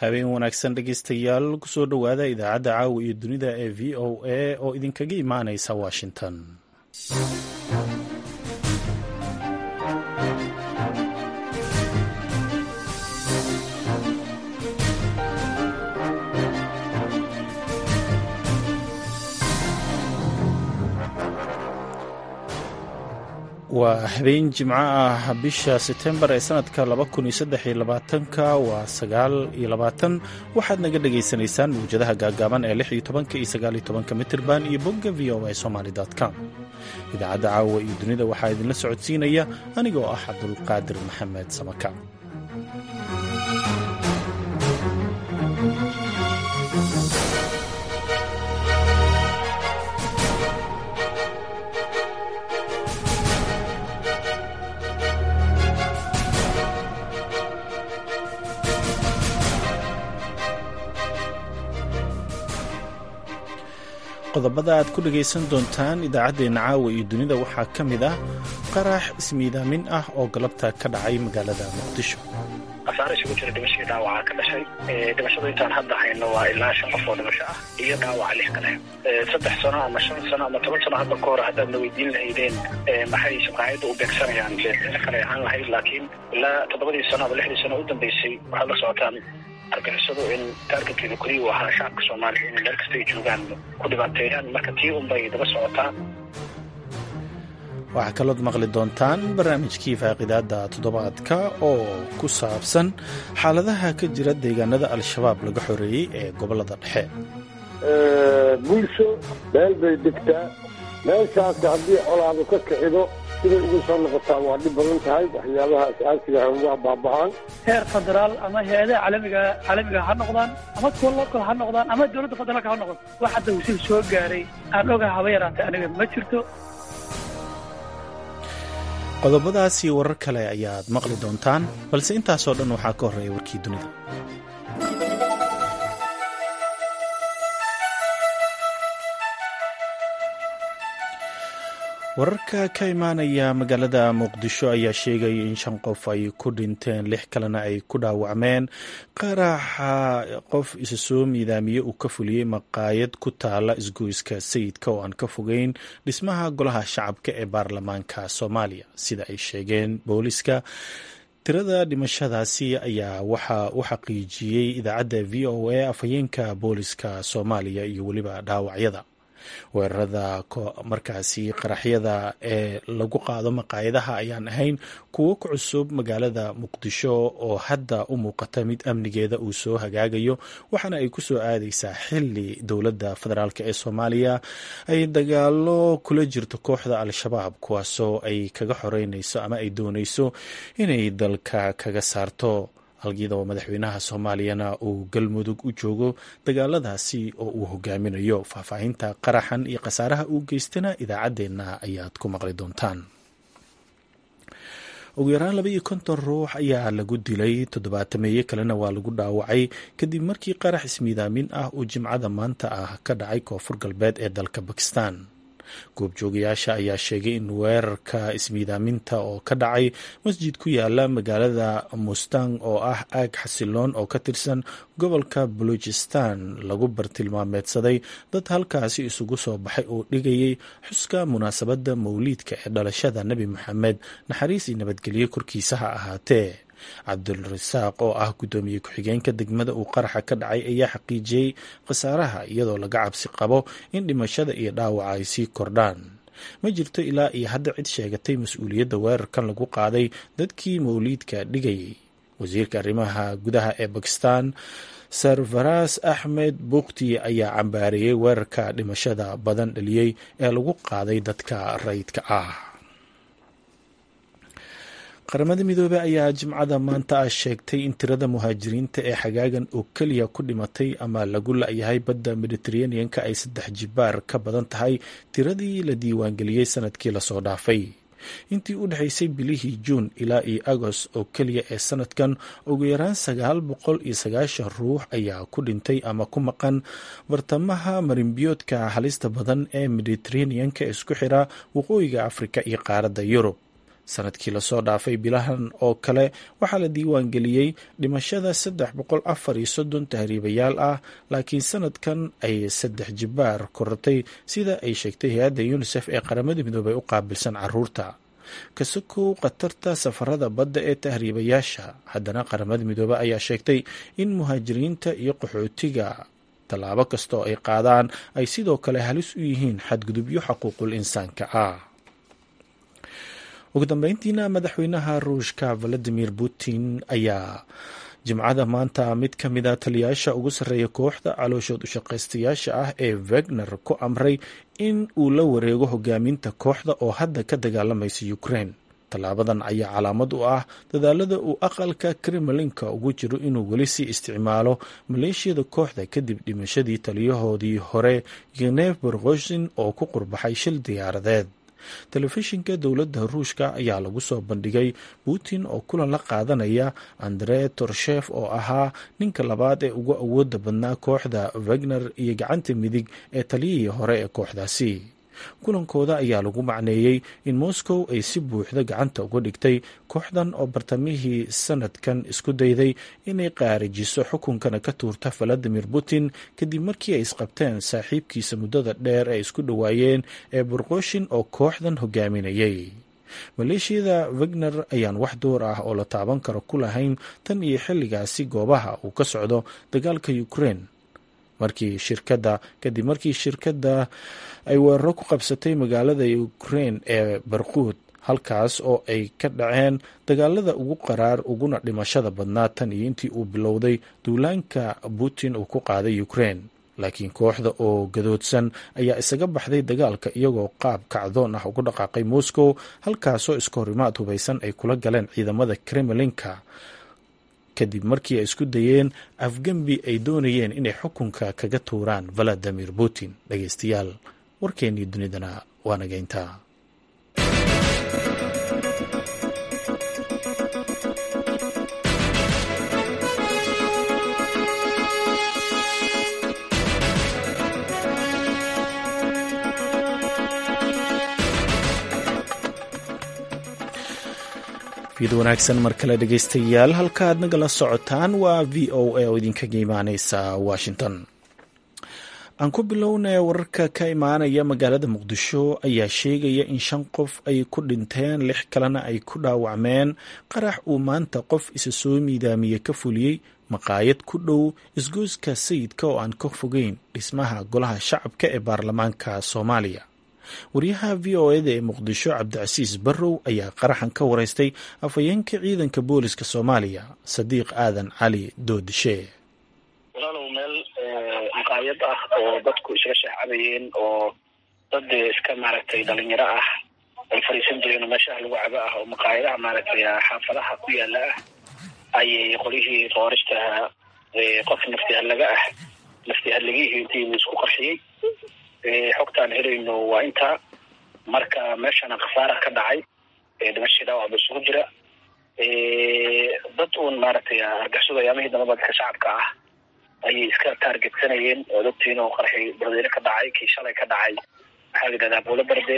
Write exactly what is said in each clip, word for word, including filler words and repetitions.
habeen wanaagsan dhegeystayaal kusoo dhowaada idaacadda caawa iyo dunida ee v o a oo idinkaga imaaneysa washington. waa habeen jimco ah bisha September ee sanadka laba kun iyo saddex iyo labaatanka waa sagaal iyo labaatan. waxaad naga dhagaysanaysaan mawjadaha gaagaaban ee lix iyo tobanka iyo sagaal iyo tobanka mitirban iyo bogga v o a somali dot com. idaacadda caawa iyo dunida waxaa idinla socodsiinaya anigoo ah cabdulqaadir maxamed samaka. qodobada aad ku dhagaysan doontaan idaacaddeenna caawa iyo dunida waxaa ka mid ah qarax ismiidaamin ah oo galabta ka dhacay magaalada muqdisho. asaare isugu jira dhimashadii dhaawaca ka dhashay dhimashadu intaan hadda hayno waa ilaa shan qof oo dhimasho ah iyo dhaawaca lix kale. saddex sano ama shan sano ama toban sano hadda ka hor haddaad na weydiin lahaydeen maxay shaqaayadda u beegsanayaan beecilo kale ahaan lahayd, laakiin ilaa toddobadii sano ama lixdii sano u dambeysay waxaad la socotaan argagixisadu in taargetkeeda keliya uu ahaa shacabka soomaaliya inay meel kasta ay joogaan ku dhibaateeyaan, marka tii unbay daba socotaa. waxaa kalood maqli doontaan barnaamijkii faaqidaada toddobaadka oo ku saabsan xaaladaha ka jira deegaanada al-shabaab laga xoreeyey ee gobollada dhexe. bulsho meel bay degtaa, meeshaas haddii colaadu ka kicido siday ugu soo noqotaa waa dhib badan tahay. waxyaabaha asaasiga waa baaba'aan heer federaal ama hay-adaha caalamiga caalamiga ha noqdaan ama kuwa local ha noqdaan ama dowladda federaalka ha noqoto wax hadda wasiil soo gaaray aan ogahay haba yaraatay aniga ma jirto. qodobadaas iyo warar kale ayaad maqli doontaan, balse intaasoo dhan waxaa ka horreeya warkii dunida. wararka ka imaanaya magaalada muqdisho ayaa sheegaya in shan qof ay ku dhinteen, lix kalena ay ku dhaawacmeen qaraxa qof isa soo miidaamiye uu ka fuliyey maqaayad ku taala isgoyska sayidka oo aan ka fogeyn dhismaha golaha shacabka ee baarlamaanka soomaaliya sida ay sheegeen booliska. tirada dhimashadaasi ayaa waxa u xaqiijiyey idaacadda v o a afhayeenka booliska soomaaliya iyo weliba dhaawacyada. weerarada markaasi qaraxyada ee lagu qaado maqaayadaha ayaan ahayn kuwo ku cusub magaalada muqdisho oo hadda u muuqata mid amnigeeda uu soo hagaagayo, waxaana ay ku soo aadaysaa xili dowladda federaalk ee soomaaliya ay dagaalo kula jirto kooxda al-shabaab kuwaasoo ay kaga xoreynayso ama ay doonayso inay dalka kaga saarto, iyadoo madaxweynaha soomaaliyana uu galmudug u joogo dagaaladaasi oo uu hogaaminayo. faahfaahinta qaraxan iyo khasaaraha uu geystana idaacaddeenna ayaad ku maqli doontaan. ugu yaraan laba iyo konton ruux ayaa lagu dilay, toddobaatameeye kalena waa lagu dhaawacay kadib markii qarax ismiidaamin ah uu jimcada maanta ah ka dhacay koonfur galbeed ee dalka bakistan. goobjoogayaasha ayaa sheegay in weerarka ismiidaaminta oo ka dhacay masjid ku yaala magaalada mustang oo ah aag xasiloon oo ka tirsan gobolka baluchistan lagu bartilmaameedsaday dad halkaasi isugu soo baxay oo dhigayay xuska munaasabadda mawliidka ee dhalashada nebi moxamed, naxariis iyo nabadgelyo korkiisa ha ahaatee. cabdulrasaaq oo ah guddoomiye ku-xigeenka degmada uu qaraxa ka dhacay ayaa xaqiijiyey khasaaraha iyadoo laga cabsi qabo in dhimashada iyo dhaawaca ay sii kordhaan. ma jirto ilaa iyo hadda cid sheegatay mas-uuliyadda weerarkan lagu qaaday dadkii mawliidka dhigayay. wasiirka arrimaha gudaha ee bakistan sarfaras axmed bukti ayaa cambaareeyey weerarka dhimashada badan dhaliyey ee lagu qaaday dadka rayidka ah. qaramada midoobey ayaa jimcada maanta ah sheegtay in tirada muhaajiriinta ee xagaagan oo keliya ku dhimatay ama lagu la-yahay badda mediteraneanka ay saddex jibaar ka badan tahay tiradii la diiwaangeliyey sanadkii lasoo dhaafay. intii u dhexaysay bilihii juun ilaa iyo agost oo keliya ee sanadkan ugu yaraan sagaal boqol iyo sagaashan ruux ayaa ku dhintay ama ku maqan bartamaha marinbiyoodka halista badan ee mediteraneanka isku xira waqooyiga afrika iyo qaaradda yurub. sanadkii lasoo dhaafay bilahan oo kale waxaa la diiwaan geliyey dhimashada saddex boqol afar iyo soddon tahriibayaal ah, laakiin sanadkan ay saddex jibaar korortay sida ay sheegtay hay-adda unisef ee qaramada midoobay u qaabilsan caruurta. kasokow khatarta safarada badda ee tahriibayaasha, haddana qaramada midoobe ayaa sheegtay in muhaajiriinta iyo qaxootiga tallaabo kasta oo ay qaadaan ay sidoo kale halis u yihiin xadgudubyo xuquuqul insaanka ah. ugu dambeyntiina madaxweynaha ruushka valadimir putin ayaa jimcada maanta mid ka mida taliyayaasha ugu sarreeya kooxda calooshood u shaqaystayaasha ah ee Wagner ku amray in uu la wareego hogaaminta kooxda oo hadda ka dagaalamaysa Ukraine. Tallaabadan ayaa calaamad u ah dadaalada uu aqalka Kremlinka ugu jiro inuu weli sii isticmaalo maleeshiyada kooxda kadib dhimashadii taliyahoodii hore Yevgeny Prigozhin oo ku qurbaxay shil diyaaradeed. telefishinka dowladda ruushka ayaa lagu soo bandhigay Putin oo kulan la qaadanaya Andrei Torshev oo ahaa ninka labaad ee ugu awooda badnaa kooxda Wagner iyo gacanta midig ee taliyihii hore ee kooxdaasi. kulankooda ayaa lagu macneeyey in Moscow ay si buuxda gacanta uga dhigtay kooxdan oo bartamihii sanadkan isku dayday inay qaarijiso xukunkana ka tuurta Vladimir Putin kadib markii ay isqabteen saaxiibkiisa muddada dheer ee isku dhawaayeen ee Prigozhin oo kooxdan hogaaminayay. maleeshiyada Wagner ayaan wax door ah oo la taaban karo ku lahayn tan iyo xilligaasi goobaha uu ka socdo dagaalka Ukraine. markii shirkadda kadib markii shirkadda ay weeraro ku qabsatay magaalada Ukraine ee Barqut, halkaas oo ay ka dhaceen dagaalada ugu qaraar uguna dhimashada badnaa tan iyo intii uu bilowday duulaanka Putin uu ku qaaday Ukraine. laakiin kooxda oo gadoodsan ayaa isaga baxday dagaalka iyagoo qaab kacdoon ah ugu dhaqaaqay Moscow, halkaasoo iskahorimaad hubaysan ay kula galeen ciidamada Kremlinka kadib markii ay isku dayeen afgembi ay doonayeen inay xukunka kaga tuuraan Vladimir Putin. dhageystayaal, warkeennii dunidana waa nageyntaa. fiid wanaagsan mar kale dhegeystayaal, halka aad nagala socotaan waa v o a oo idinkaga imaaneysa Washington. aan ku bilownay wararka ka imaanaya magaalada Muqdisho ayaa sheegaya in shan qof ay ku dhinteen, lix kalena ay ku dhaawacmeen qarax uu maanta qof isa soo miidaamiye ka fuliyey maqaayad ku dhow isgoyska sayidka oo aan ka fogeyn dhismaha golaha shacabka ee baarlamaanka Soomaaliya. wariyaha v o eda ee Muqdisho Cabdicasiis Barrow ayaa qaraxan ka wareystay afhayeenka ciidanka booliska Soomaaliya Sadiiq Aadan Cali Doodishe. walaalow meel maqaayad ah oo dadku isaga shaacabayeen oo dad iska maaragtay dhalinyaro ah ay fariisan jireen meesha lagu cabo ah oo maqaayadaha maaragtay xaafadaha ku yaala ah ayay qolihii qoorista qof nafti halaga ah nafti halagihii intii isku qarxiyey. xogtaan helayno waa intaa. marka meeshana khasaara ka dhacay, dhimasho dhaawac ba isugu jira. dad uun maaragtay argixisada ayaamihii dambaba dadka shacabka ah ayay iska taargetsanayeen oo dadtiin oo qarxi bardeere ka dhacay, kii shalay ka dhacay waxaa la yidhahdaa buulo barde,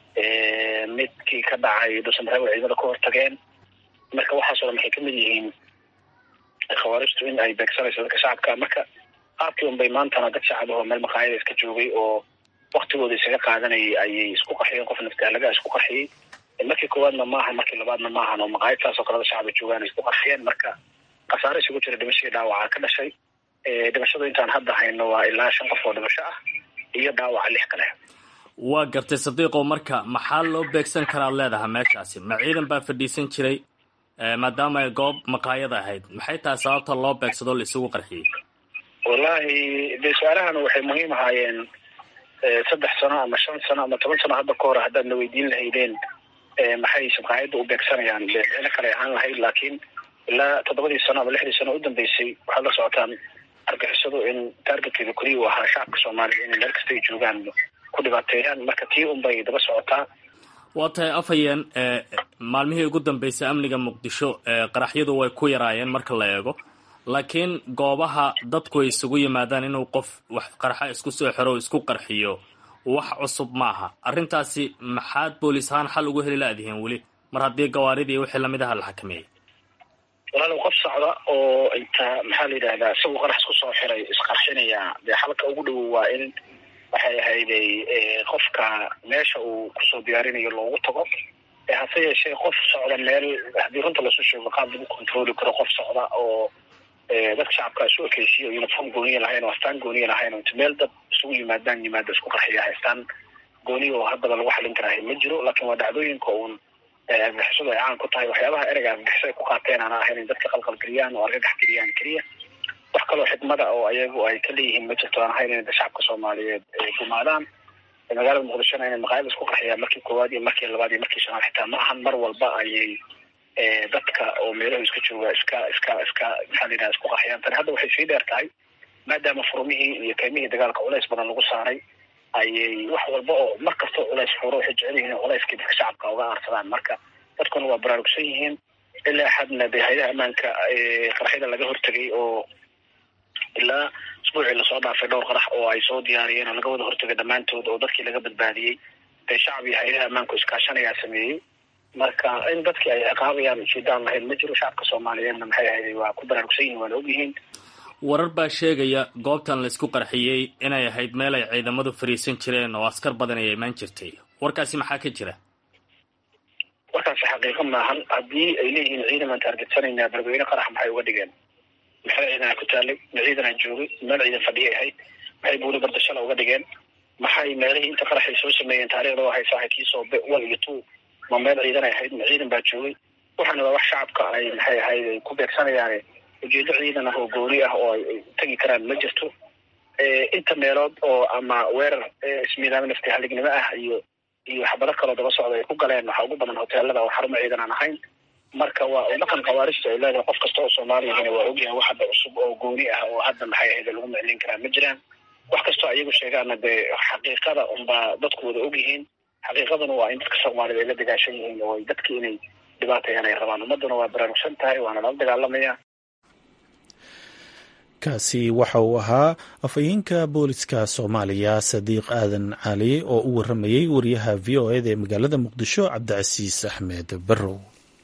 midkii ka dhacay dhusanreeb oo ciidamada ka hortageen. marka waxaasoo dhan waxay kamid yihiin khawaarijtu in ay beegsanayso dadka shacabka. marka qaabkii unbay maantana dad shacab oo meel maqaayada iska joogay oo waktigooda isaga qaadanayay ayay isku qaxiyeen, qof naftaalaga isku qaxiyey. markii koowaadna maaha, markii labaadna maahan oo maqaayad taasoo kaleda shacaba joogaan isku qaxiyeen. marka khasaare isugu jira dhimashadii dhaawaca ka dhashay. dhimashadu intaan hadda hayno waa ilaa shan qof oo dhimasho ah iyo dhaawaca lix kale. waa gartay Sadiiqo, marka maxaa loo beegsan karaa leedahay meeshaasi? ma ciidan baa fadhiisan jiray maadaama ay goob maqaayad ahayd? maxay tahay sababta loo beegsado la isugu qarxiyey? wallaahi dee su-aalahan waxay muhiim ahaayeen saddex sano ama shan sano ama toban sano hadda ka hor haddaad na weydiin lahaydeen maxay maqaayadda u beegsanayaan beeno kale ahaan lahayd. laakiin ilaa toddobadii sano ama lixdii sano u dambeysay waxaad la socotaan argixisadu in taargetkeeda keliya u ahaa shacabka Soomaaliya inay meel kasta ay joogaan ku dhibaateeyaan. marka tii unbay daba socotaa. waa tahay afhayeen, maalmihii ugu dambeysay amniga Muqdisho qaraxyadu way ku yaraayeen marka la eego, laakiin goobaha dadku ay isugu yimaadaan inuu qof wax qarxa isku soo xiro isku qarxiyo wax cusub maaha. arrintaasi maxaad boolis ahaan xal ugu heli laadihiin weli mar haddii gawaaridii wixii lamid aha la xakameeyey? walaalow qof socda oo inta maxaa la yidhahdaa isagoo qarax isku soo xiray isqarxinaya dee xalka ugu dhow waa in waxay ahayday qofka meesha uu kusoo diyaarinayo loogu tago hase yeeshee qof socda meel haddii runta lasoo sheego qaab lagu controli karo qof socda oo dadka shacabka isu ekeysiyo uniform gooniya lahayn oo astaan gooniya lahayn oo inta meel dad isugu yimaadaan yimaada isku qarxiya haystaan gooniya oo haddaba lagu xalin karahay ma jiro. laakiin waa dhacdooyinka uun argagixisadu ay caan ku tahay. waxyaabaha ereyga argagixisa ay ku qaateen aan ahayn in dadka qalqalgeliyaan oo argagax geliyaan keliya. wax kaloo xidmada oo ayagu ay ka leeyihiin ma jirto aan ahayn in shacabka soomaaliyeed ay gumaadaan. magaalada muqdishona inay maqaayada isku qarxiyaan markii koowaad iyo markii labaad iyo markii shanaad xitaa ma ahan mar walba ayay dadka oo meelaha iska jooga iska iska iska maxaa la yidhaha isku qarxiyaan. tani hadda waxay sii dheer tahay maadaama furumihii iyo keymihii dagaalka culays badan lagu saaray ayay wax walba oo mar kastoo culays furo waxay jecel yihiin in culayskii dadka shacabka uga aarsadaan. marka dadkuna waa baraarugsan yihiin ilaa xadna dee hay-adaha ammaanka qaraxyada laga hortegay oo ilaa isbuucii lasoo dhaafay dhowr qarax oo ay soo diyaariyeen oo laga wada hortegay dhammaantood oo dadkii laga badbaadiyey dee shacab iyo hay-adaha ammaanku iskaashanayaa sameeyey. marka in dadkii ay ciqaabayaan ujeedaan lahayn ma jiro. shacabka soomaaliyeedna maxay ahayd waa ku baraarugsan yihin waana ogyihiin. warar baa sheegaya goobtan laysku qarxiyey inay ahayd meel ay ciidamadu fariisan jireen oo askar badan ay imaan jirtay. warkaasi maxaa ka jira? warkaasi xaqiiqo maahan. haddii ay leeyihiin ciidamaan taargetsanaynaa berbeyne qarax maxay uga dhigeen? maxay ciidanaa ku taalay? ma ciidanaa joogay? meel ciidan fadhiyay ahayd? maxay buuli bardashala uga dhigeen? maxay meelihii inta qaraxay soo sameeyeen taariikhda oo haysaa kiisoo one iyo two ma meel ciidanay ahayd? ma ciidan baa joogay? waxaana waa wax shacabka ay maxay ahayd ay ku beegsanayaane ujeedo ciidan ah oo gooni ah oo ay tegi karaan ma jirto. inta meelood oo ama weerar ismiidaama nafti halignimo ah iyo iyo xabado kaloo daba socda ay ku galeen waxaa ugu badan hoteelada oo xarumo ciidan aan ahayn. marka waa dhaqan khawaarijta ay leedahay qof kasta oo soomaaliyahina waa ogyahay wax hadda cusub oo gooni ah oo hadda maxay ahayd lagu miclin karaa ma jiraan. wax kastoo ayagu sheegaana dee xaqiiqada unbaa dadku wada ogyihiin. xaqiiqaduna waa in dadka soomaaliyed ay la dagaashan yihiin oo dadki inay dhibaatayaan ay rabaan. ummaduna waa baraarugsan tahay waana lala dagaalamaya. kaasi waxa uu ahaa afhayeenka booliska soomaaliya sadiiq aadan cali oo u waramayey wariyaha v o eda ee magaalada muqdisho cabdicasiis axmed barrow.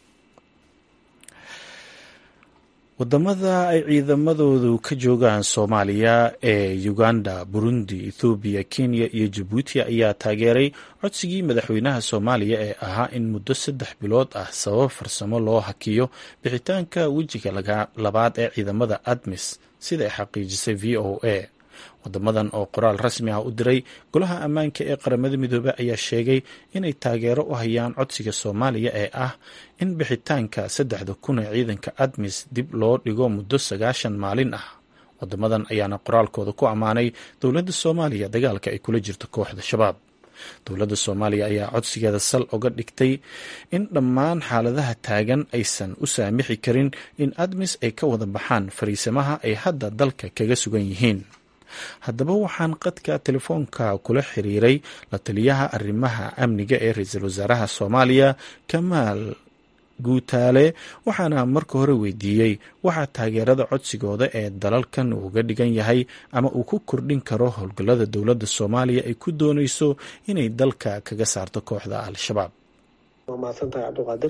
wadamada ay ciidamadoodu ka joogaan soomaaliya ee uganda, burundi, ethoobiya, kenya iyo jabuuti ayaa taageeray codsigii madaxweynaha soomaaliya ee ahaa in muddo saddex bilood ah sabab farsamo loo hakiyo bixitaanka wejiga labaad ee ciidamada admis sida ay xaqiijisay v o a. wadamadan oo qoraal rasmi ah u diray golaha ammaanka ee qaramada midoobey ayaa sheegay inay taageero u hayaan codsiga soomaaliya ee ah in bixitaanka saddexda kun ee ciidanka admis dib loo dhigo muddo sagaashan maalin ah. wadamadan ayaana qoraalkooda ku ammaanay dowladda soomaaliya dagaalka ay kula jirto kooxda shabaab. dowladda soomaaliya ayaa codsigeeda sal oga dhigtay in dhammaan xaaladaha taagan aysan u saamixi karin in admis ay ka wada baxaan fariisamaha ay hadda dalka kaga sugan yihiin. haddaba waxaan qadka telefoonka kula xiriiray la taliyaha arrimaha amniga ee ra-iisul wasaaraha soomaaliya kamaal guutaale waxaana marka hore weydiiyey waxaa taageerada codsigooda ee dalalkan uga dhigan yahay ama uu ku kordhin karo howlgallada dowladda soomaaliya ay ku dooneyso inay dalka kaga saarto kooxda al-shabaab. waa mahadsantahay cabdiqaadir.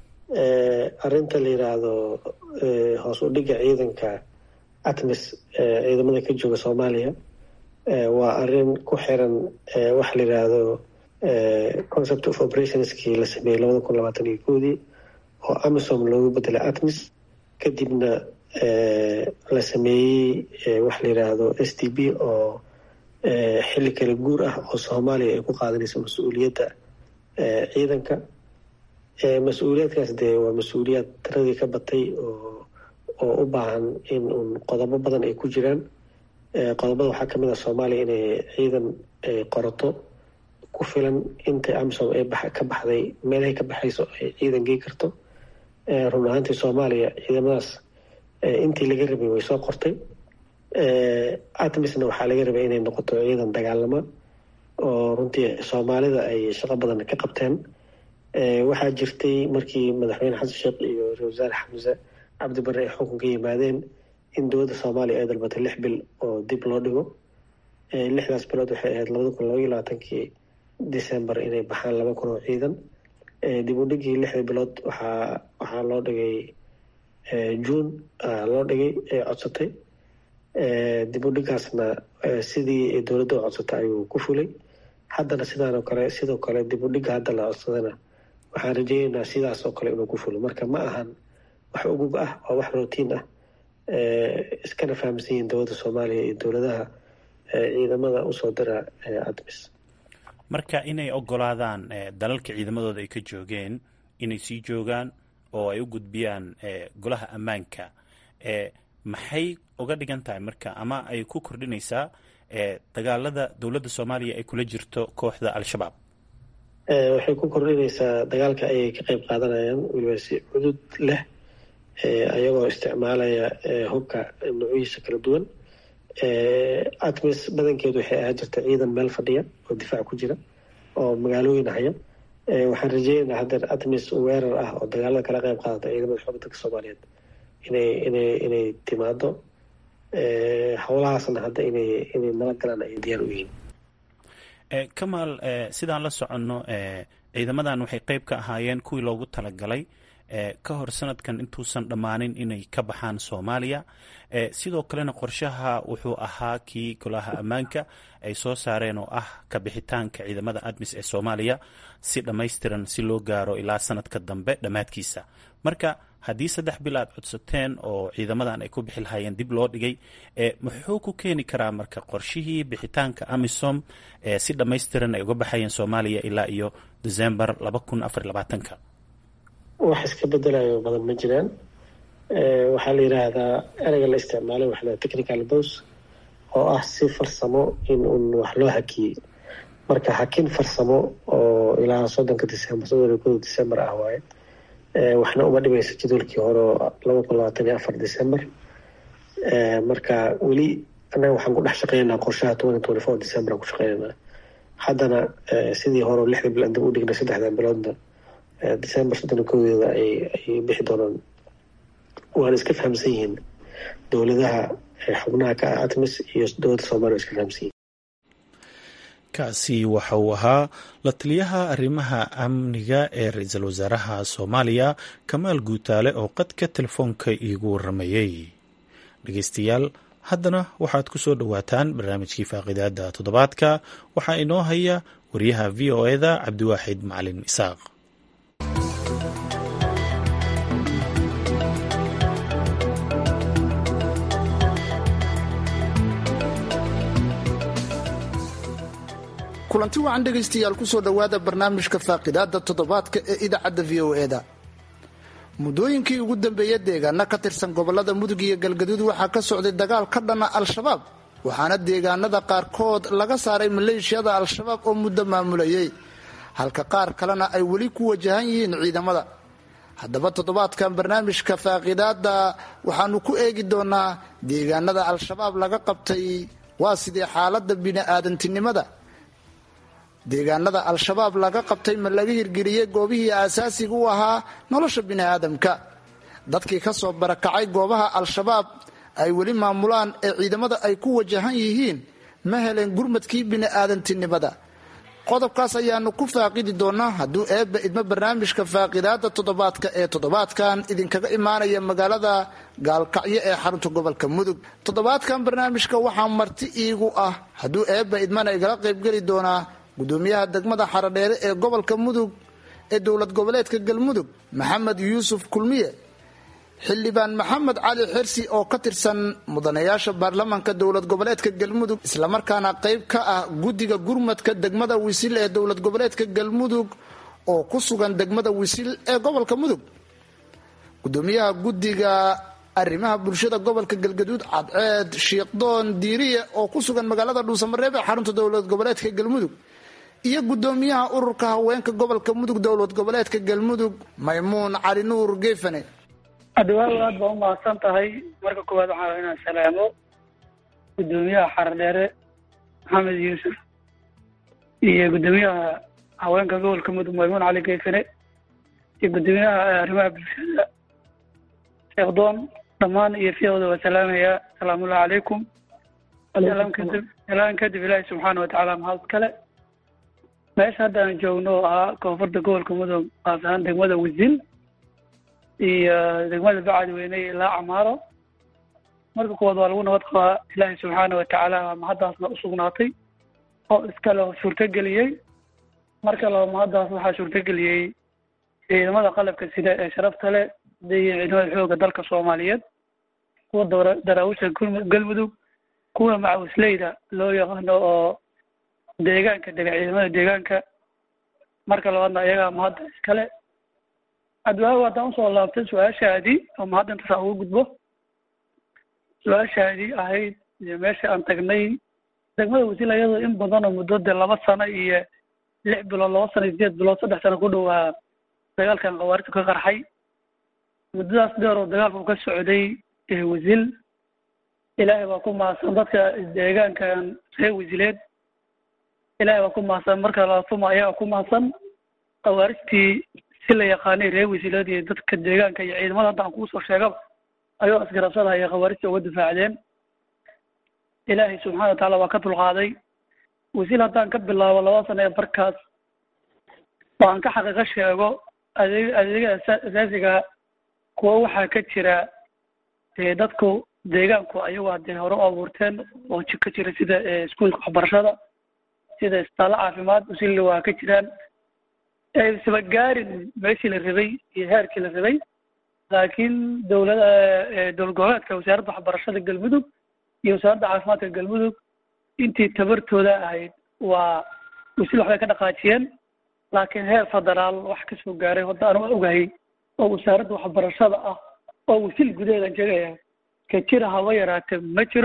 arinta la yiraahdo hoos u dhiga ciidanka atmis ciidamada ka jooga soomaaliya waa arin ku xiran waxa la yiraahdo concept of operationskii la sameeyey labada kun labaatan iyo koodii oo amisom loogu bedelay atmis kadibna la sameeyey waxa la yiraahdo s t b oo xilli kala guur ah oo soomaaliya ay ku qaadanayso mas-uuliyadda ciidanka. mas-uuliyaadkaas dee waa mas-uuliyaad tiradii ka batay oo oo u baahan in uun qodobo badan ay ku jiraan. qodobada waxaa kamid ah soomaaliya inay ciidan qorato ku filan intay amisom ay ka baxday meelahay ka baxayso ay ciidan gey karto. run ahaantii soomaaliya ciidamadaas intii laga rabay way soo qortay. atmisna waxaa laga rabay inay noqoto ciidan dagaalama oo runtii soomaalida ay shaqo badan ka qabteen. waxaa jirtay markii madaxweyne xasan sheekh iyo ra-iisul wasaare xamse cabdi barre ay xukunka yimaadeen in dowladda soomaaliya ay dalbatay lix bil oo dib loo dhigo. lixdaas bilood waxay ahayd labada kun laba iyo labaatankii december inay baxaan laba kun oo ciidan. dib u dhigii lixda bilood waxaa waxaa loo dhigay june loo dhigay ee codsatay. dib u dhigaasna sidii dowladda u codsatay ayuu ku fulay. haddana sidaanoo kale sidoo kale dib u dhiga hadda la codsadana waxaan rajeynaynaa sidaas oo kale inuu ku fulo. marka ma ahan wax ugub ah, waa wax rotiin ah, iskana fahamsan yihiin dowladda soomaaliya iyo dowladaha ciidamada usoo dira admis. marka inay ogolaadaan dalalka ciidamadooda ay ka joogeen inay sii joogaan oo ay u gudbiyaan golaha ammaanka, maxay uga dhigan tahay marka, ama ay ku kordhinaysaa dagaalada dowladda soomaaliya ay kula jirto kooxda al-shabaab? waxay ku kordhinaysaa dagaalka ayay ka qayb qaadanayaan weliba si cudud leh, ayagoo isticmaalaya hubka nuucyadiisa kala duwan. admis badankeedu waxay ahaan jirta ciidan meel fadhiya oo difaac ku jira oo magaalooyin haya. waxaan rajeynaynaa haddeer admis weerar ah oo dagaalada kala qayb qaadata ciidamada xoogga dalka soomaaliyeed inay inay inay timaado. howlahaasna hadda inay inay nala galaan ay diyaar u yihiin. kamaal, sidaan la soconno ciidamadan waxay qayb ka ahaayeen kuwii loogu talagalay ka hor sanadkan intuusan dhammaanin inay ka baxaan soomaaliya. sidoo kalena qorshaha wuxuu ahaa kii golaha ammaanka ay soo saareen oo ah ka bixitaanka ciidamada admis ee soomaaliya si dhammaystiran si loo gaaro ilaa sanadka dambe dhammaadkiisa. marka haddii saddex bil aad codsateen oo ciidamadan ay ku bixi lahaayeen dib loo dhigay, muxuu ku keeni karaa marka qorshihii bixitaanka amisom si dhammaystiran ay uga baxayeen soomaaliya ilaa iyo december laba kun afar labaatanka? wax iska bedelayo badan ma jiraan. waxaa la yidhaahdaa ereyga la isticmaalay waxa la technical pause oo ah si farsamo in un wax loo hakiyey. marka hakin farsamo oo ilaa soddonka december soddon iyo kow december ah waaye. waxna uma dhimaysa jadwalkii hore laba kun labaatan iyo afar december. marka weli annaga waxaan ku dhex shaqeynaynaa qorshaha twenty twenty four december aan ku shaqeynaynaa. haddana sidii hore lixda bil aan dib u dhignay saddexda biloodna december soddon iyo kowdeeda ay ay bixi doonaan. waana iska fahamsan yihiin dowladaha xubnaha ka ah admis iyo dowladda soomaaliya iska fahamsan yihiin. kaasi waxa uu ahaa la taliyaha arrimaha amniga ee ra-iisul wasaaraha soomaaliya kamaal guutaale oo qadka telefoonka iigu waramayey. dhegeystayaal, haddana waxaad ku soo dhowaataan barnaamijkii faaqidaada toddobaadka. waxaa inoo haya wariyaha v o eda cabdiwaaxid macalin isaaq. kulanti wacan dhegaystayaal kusoo dhowaada barnaamijka faaqidaada toddobaadka ee idaacadda v o eda. muddooyinkii ugu dambeeya deegaano ka tirsan gobolada mudug iyo galgaduud waxaa ka socday dagaal ka dhana al-shabaab, waxaana deegaanada qaarkood laga saaray maleeshiyada al-shabaab oo muddo maamulayay, halka qaar kalena ay weli ku wajahan yihiin ciidamada. haddaba toddobaadkan barnaamijka faaqidaada waxaanu ku eegi doonaa deegaanada al-shabaab laga qabtay waa sidee xaalada bini-aadantinimada. deegaanada al-shabaab laga qabtay ma laga hirgeliyey goobihii aasaasiga u ahaa nolosha bini-aadamka? dadkii ka soo barakacay goobaha al-shabaab ay weli maamulaan ee ciidamada ay ku wajahan yihiin ma heleen gurmadkii bini-aadantinimada? qodobkaas ayaanu ku faaqidi doonaa hadduu eebba idmo barnaamijka faaqidaada toddobaadka ee toddobaadkan idinkaga imaanaya magaalada gaalkacyo ee xarunta gobolka mudug. toddobaadkan barnaamijka waxaa marti iigu ah hadduu eebba idmana igala qaybgeli doonaa gudoomiyaha degmada xaradheere ee gobolka mudug ee dowlad goboleedka galmudug maxamed yuusuf kulmiye, xildhibaan maxamed cali xirsi oo ka tirsan mudanayaasha baarlamaanka dowlad goboleedka galmudug islamarkaana qayb ka ah guddiga gurmadka degmada wisil ee dowlad goboleedka galmudug oo ku sugan degmada wisil ee gobolka mudug, gudoomiyaha guddiga arrimaha bulshada gobolka galgaduud cadceed shiikhdoon diiriye oo ku sugan magaalada dhuusamareeb ee xarunta dowlad goboleedka galmudug, iyo gudoomiyaha ururka haweenka gobolka mudug dowlad goboleedka galmudug maymuun cali nuur geefane. adawaaw aad baa umahadsan tahay. marka koowaad waxaan rabaa inaan salaamo gudoomiyaha xaradheere maxamed yuusuf iyo gudoomiyaha haweenka gobolka mudug maymuun cali geefane iyo gudoomiyaha arrimaha bulshada sheekdoon dhammaan iyo fiiqda waa salaamayaa. salaamullahi calaykum. salaan kadib ilaahi subxaana watacaala mahad kale. meesha hadda aan joogno oo ah koonfurta gobolka mudug qaas ahaan degmada wisil iyo degmada bacadweyne ilaa camaaro marka kuwaad waa lagu nabad qabaa ilaahay subxaana watacaala mahaddaasna usugnaatay oo iskale suurtageliyey marka laba mahaddaas waxaa suurtageliyey ciidamada qalabka sida ee sharafta leh iyo ciidamada xoogga dalka soomaaliyeed kuwa daraawisha galmudug kuwa macawisleyda loo yaqaano oo deegaanka dega ciidamada deegaanka marka labaadna iyagaa mahadda iskale adwaago haddaan usoo laabtay su-aashaadii oo mahadda intaas aan ugu gudbo su-aashaadii ahayd iyo meesha aan tagnay degmada wasiil iyadoo in badan oo muddo dee laba sano iyo lix bilood laba sano iyo sideed bilood saddex sano ku dhowaa dagaalkan khawaariju ka qarxay muddadaas dheer oo dagaalku ka socday wasiil ilaahay baa ku mahadsan dadka deegaankan reer wasiileed ilaahay baa ku mahadsan marka laatuma ayagaa ku mahadsan khawaarijtii si la yaqaanay reer wasiileed iyo dadka deegaanka iyo ciidamada hadda aan kuusoo sheegaba ayuu asgarabsadahaya khawaarijta uga difaacdeen ilaahay subxana watacaala waa ka dulqaaday wasiil haddaan ka bilaabo laba sano ee barkaas oo aan ka xaqiiqo sheego adeeg adeegyada asaasiga kuwa waxaa ka jira dee dadku deegaanku ayagu hadee hore u abuurteen oo ka jira sida iskuolka waxbarashada sida isbitaallo caafimaad usilli waa ka jiraan aysiba gaarin meeshii la rabay iyo heerkii la rabay laakiin dowlada dowlad goboleedka wasaaradda waxbarashada galmudug iyo wasaaradda caafimaadka galmudug intii tabartooda ahayd waa wasiil waxbay ka dhaqaajiyeen laakiin heer federaal wax kasoo gaaray hadda anu ogahay oo wasaaradda waxbarashada ah oo wasiil gudaheedan sheegaya ka jira haba yaraatee ma jiro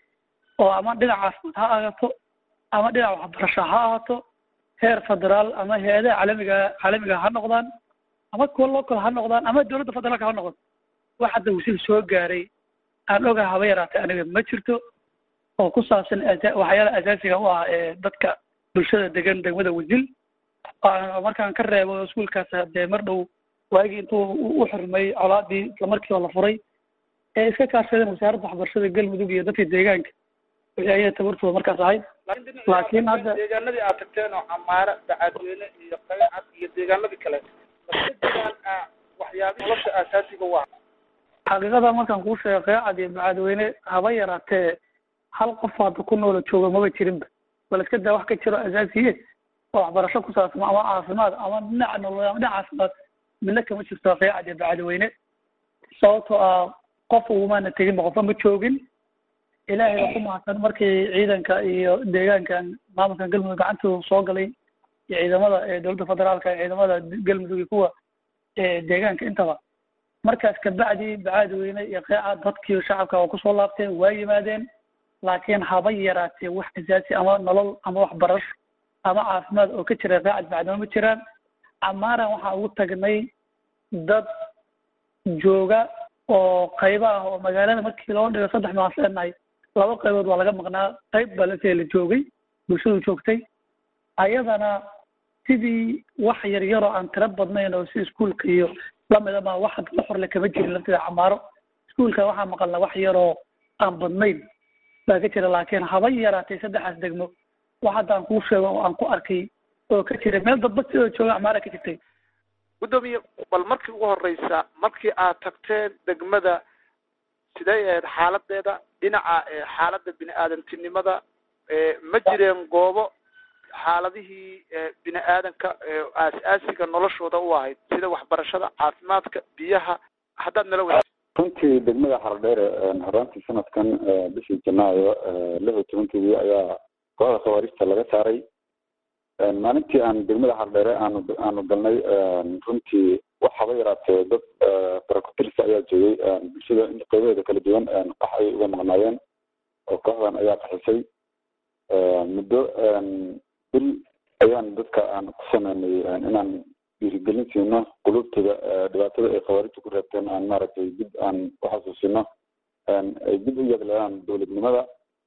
oo ama dhinac caafimaad ha ahaato ama dhinac waxbarasho ha ahaato heer federaal ama hay-adaha caalamiga caalamiga ha noqdaan ama kuwa local ha noqdaan ama dowladda federaalka ha noqdo wax hadda wasiil soo gaaray aan ogahay haba yaraatee aniga ma jirto oo ku saabsan waxyaala asaasiga u ah ee dadka bulshada degan degmada wasiil markaan ka reebo iskuolkaas dee mar dhow waagii intuu u xurmay colaadii islamarkiiba la furay ee iska kaashadeen wasaaradda waxbarashada galmudug iyo dadka deegaanka wixii ayay tabartooda markaas ahayd laakiin hadda deegaanadii aad tagteen oo camaare bacadweyne iyo qaycad iyo deegaanadii kale madegaan waxyaabihi nolosha aasaasiga waa xaqiiqada markaan kuu sheego qaycad iyo bacadweyne haba yaraatee hal qof hadda ku noola jooga maba jirinba bal iska daa wax ka jiro asaasiye oo waxbarasho ku saabsan ama caafimaad ama dhinaca nolol ama dhinaca caafimaad midna kama jirto qaycad iyo bacadweyne sababtoo ah qof ugumaana teginba qofba ma joogin ilaahay baa ku mahadsan markii ciidanka iyo deegaankan maamulkan galmudug gacantooda soo galay iyo ciidamada dowladda federaalka ciidamada galmudug iyo kuwa deegaanka intaba markaas kabacdi bacadweyne iyo qaycad dadkii shacabka oo kusoo laabteen waa yimaadeen laakiin haba yaraatee wax asaasi ama nolol ama waxbarasho ama caafimaad oo ka jira qaycad bacdweyne ma jiraan camaaran waxaan ugu tagnay dad jooga oo qaybo ah oo magaalada markii loo dhigo saddex maasleenahay laba qaybood waa laga maqnaa qayb baa lasee la joogay bulshadu joogtay ayadana sidii wax yar yaroo aan tiro badnayn oo si iskuolka iyo lamida ma wax la xorle kama jirin lafteeda camaaro iskuolka waxaa maqalna wax yaroo aan badnayn baa ka jira laakiin haba yaraatay saddexaas degmo wax hadda aan kuu sheego oo aan ku arkay oo ka jira meel dadba sidoo jooga camaara ka jirtay guddoomiye bal markii ugu horeysa markii aad tagteen degmada siday ahayd xaaladeeda dhinaca xaaladda bini aadantinimada ma jireen goobo xaaladihii bini aadanka aas-aasiga noloshooda u ahayd sida waxbarashada caafimaadka biyaha haddaad nala wada runtii degmada xaradheere horaantii sanadkan bishii janaayo lix iyo tobankeedii ayaa kooxda khawaarijta laga saaray maalintii aan degmada xaradheere aanu aanu galnay runtii wax haba yaraatee dad barakutirsa ayaa joogay bulshada qaybaheeda kala duwan qax ayay uga maqnaayeen oo kooxdan ayaa qaxisay muddo bil ayaan dadka aan ku sameynay inaan dhiirigelin siino qulubtooda dhibaatada ay khawaarijta ku reebteen aan maaragtay dib aan uxasuusino ay dib u yeeglayaan dowladnimada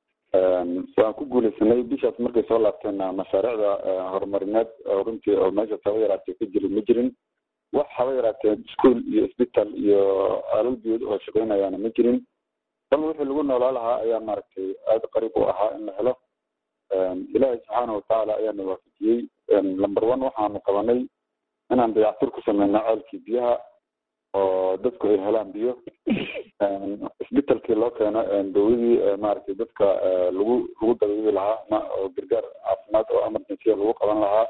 waan ku guuleysanay bishaas markay soo laabteen mashaariicda horumarineed runtii oo meeshaas haba yaraatee ka jirin ma jirin wax haba yaraatee ischool iyo isbitaal iyo aalowdiyood oo shaqeynayaana ma jirin bal wixii lagu noolaa lahaa ayaa maaragtay aada qariib u ahaa in la helo ilaahay subxaana watacaala ayaana waafajiyey. number one waxaanu qabanay inaan dayactir ku sameyno ceelkii biyaha oo dadku ay helaan biyo. isbitalkii loo keeno dawladii maaragtay dadka lagu lagu daweeyi lahaa oo gargaar caafimaad oo emergency lagu qaban lahaa.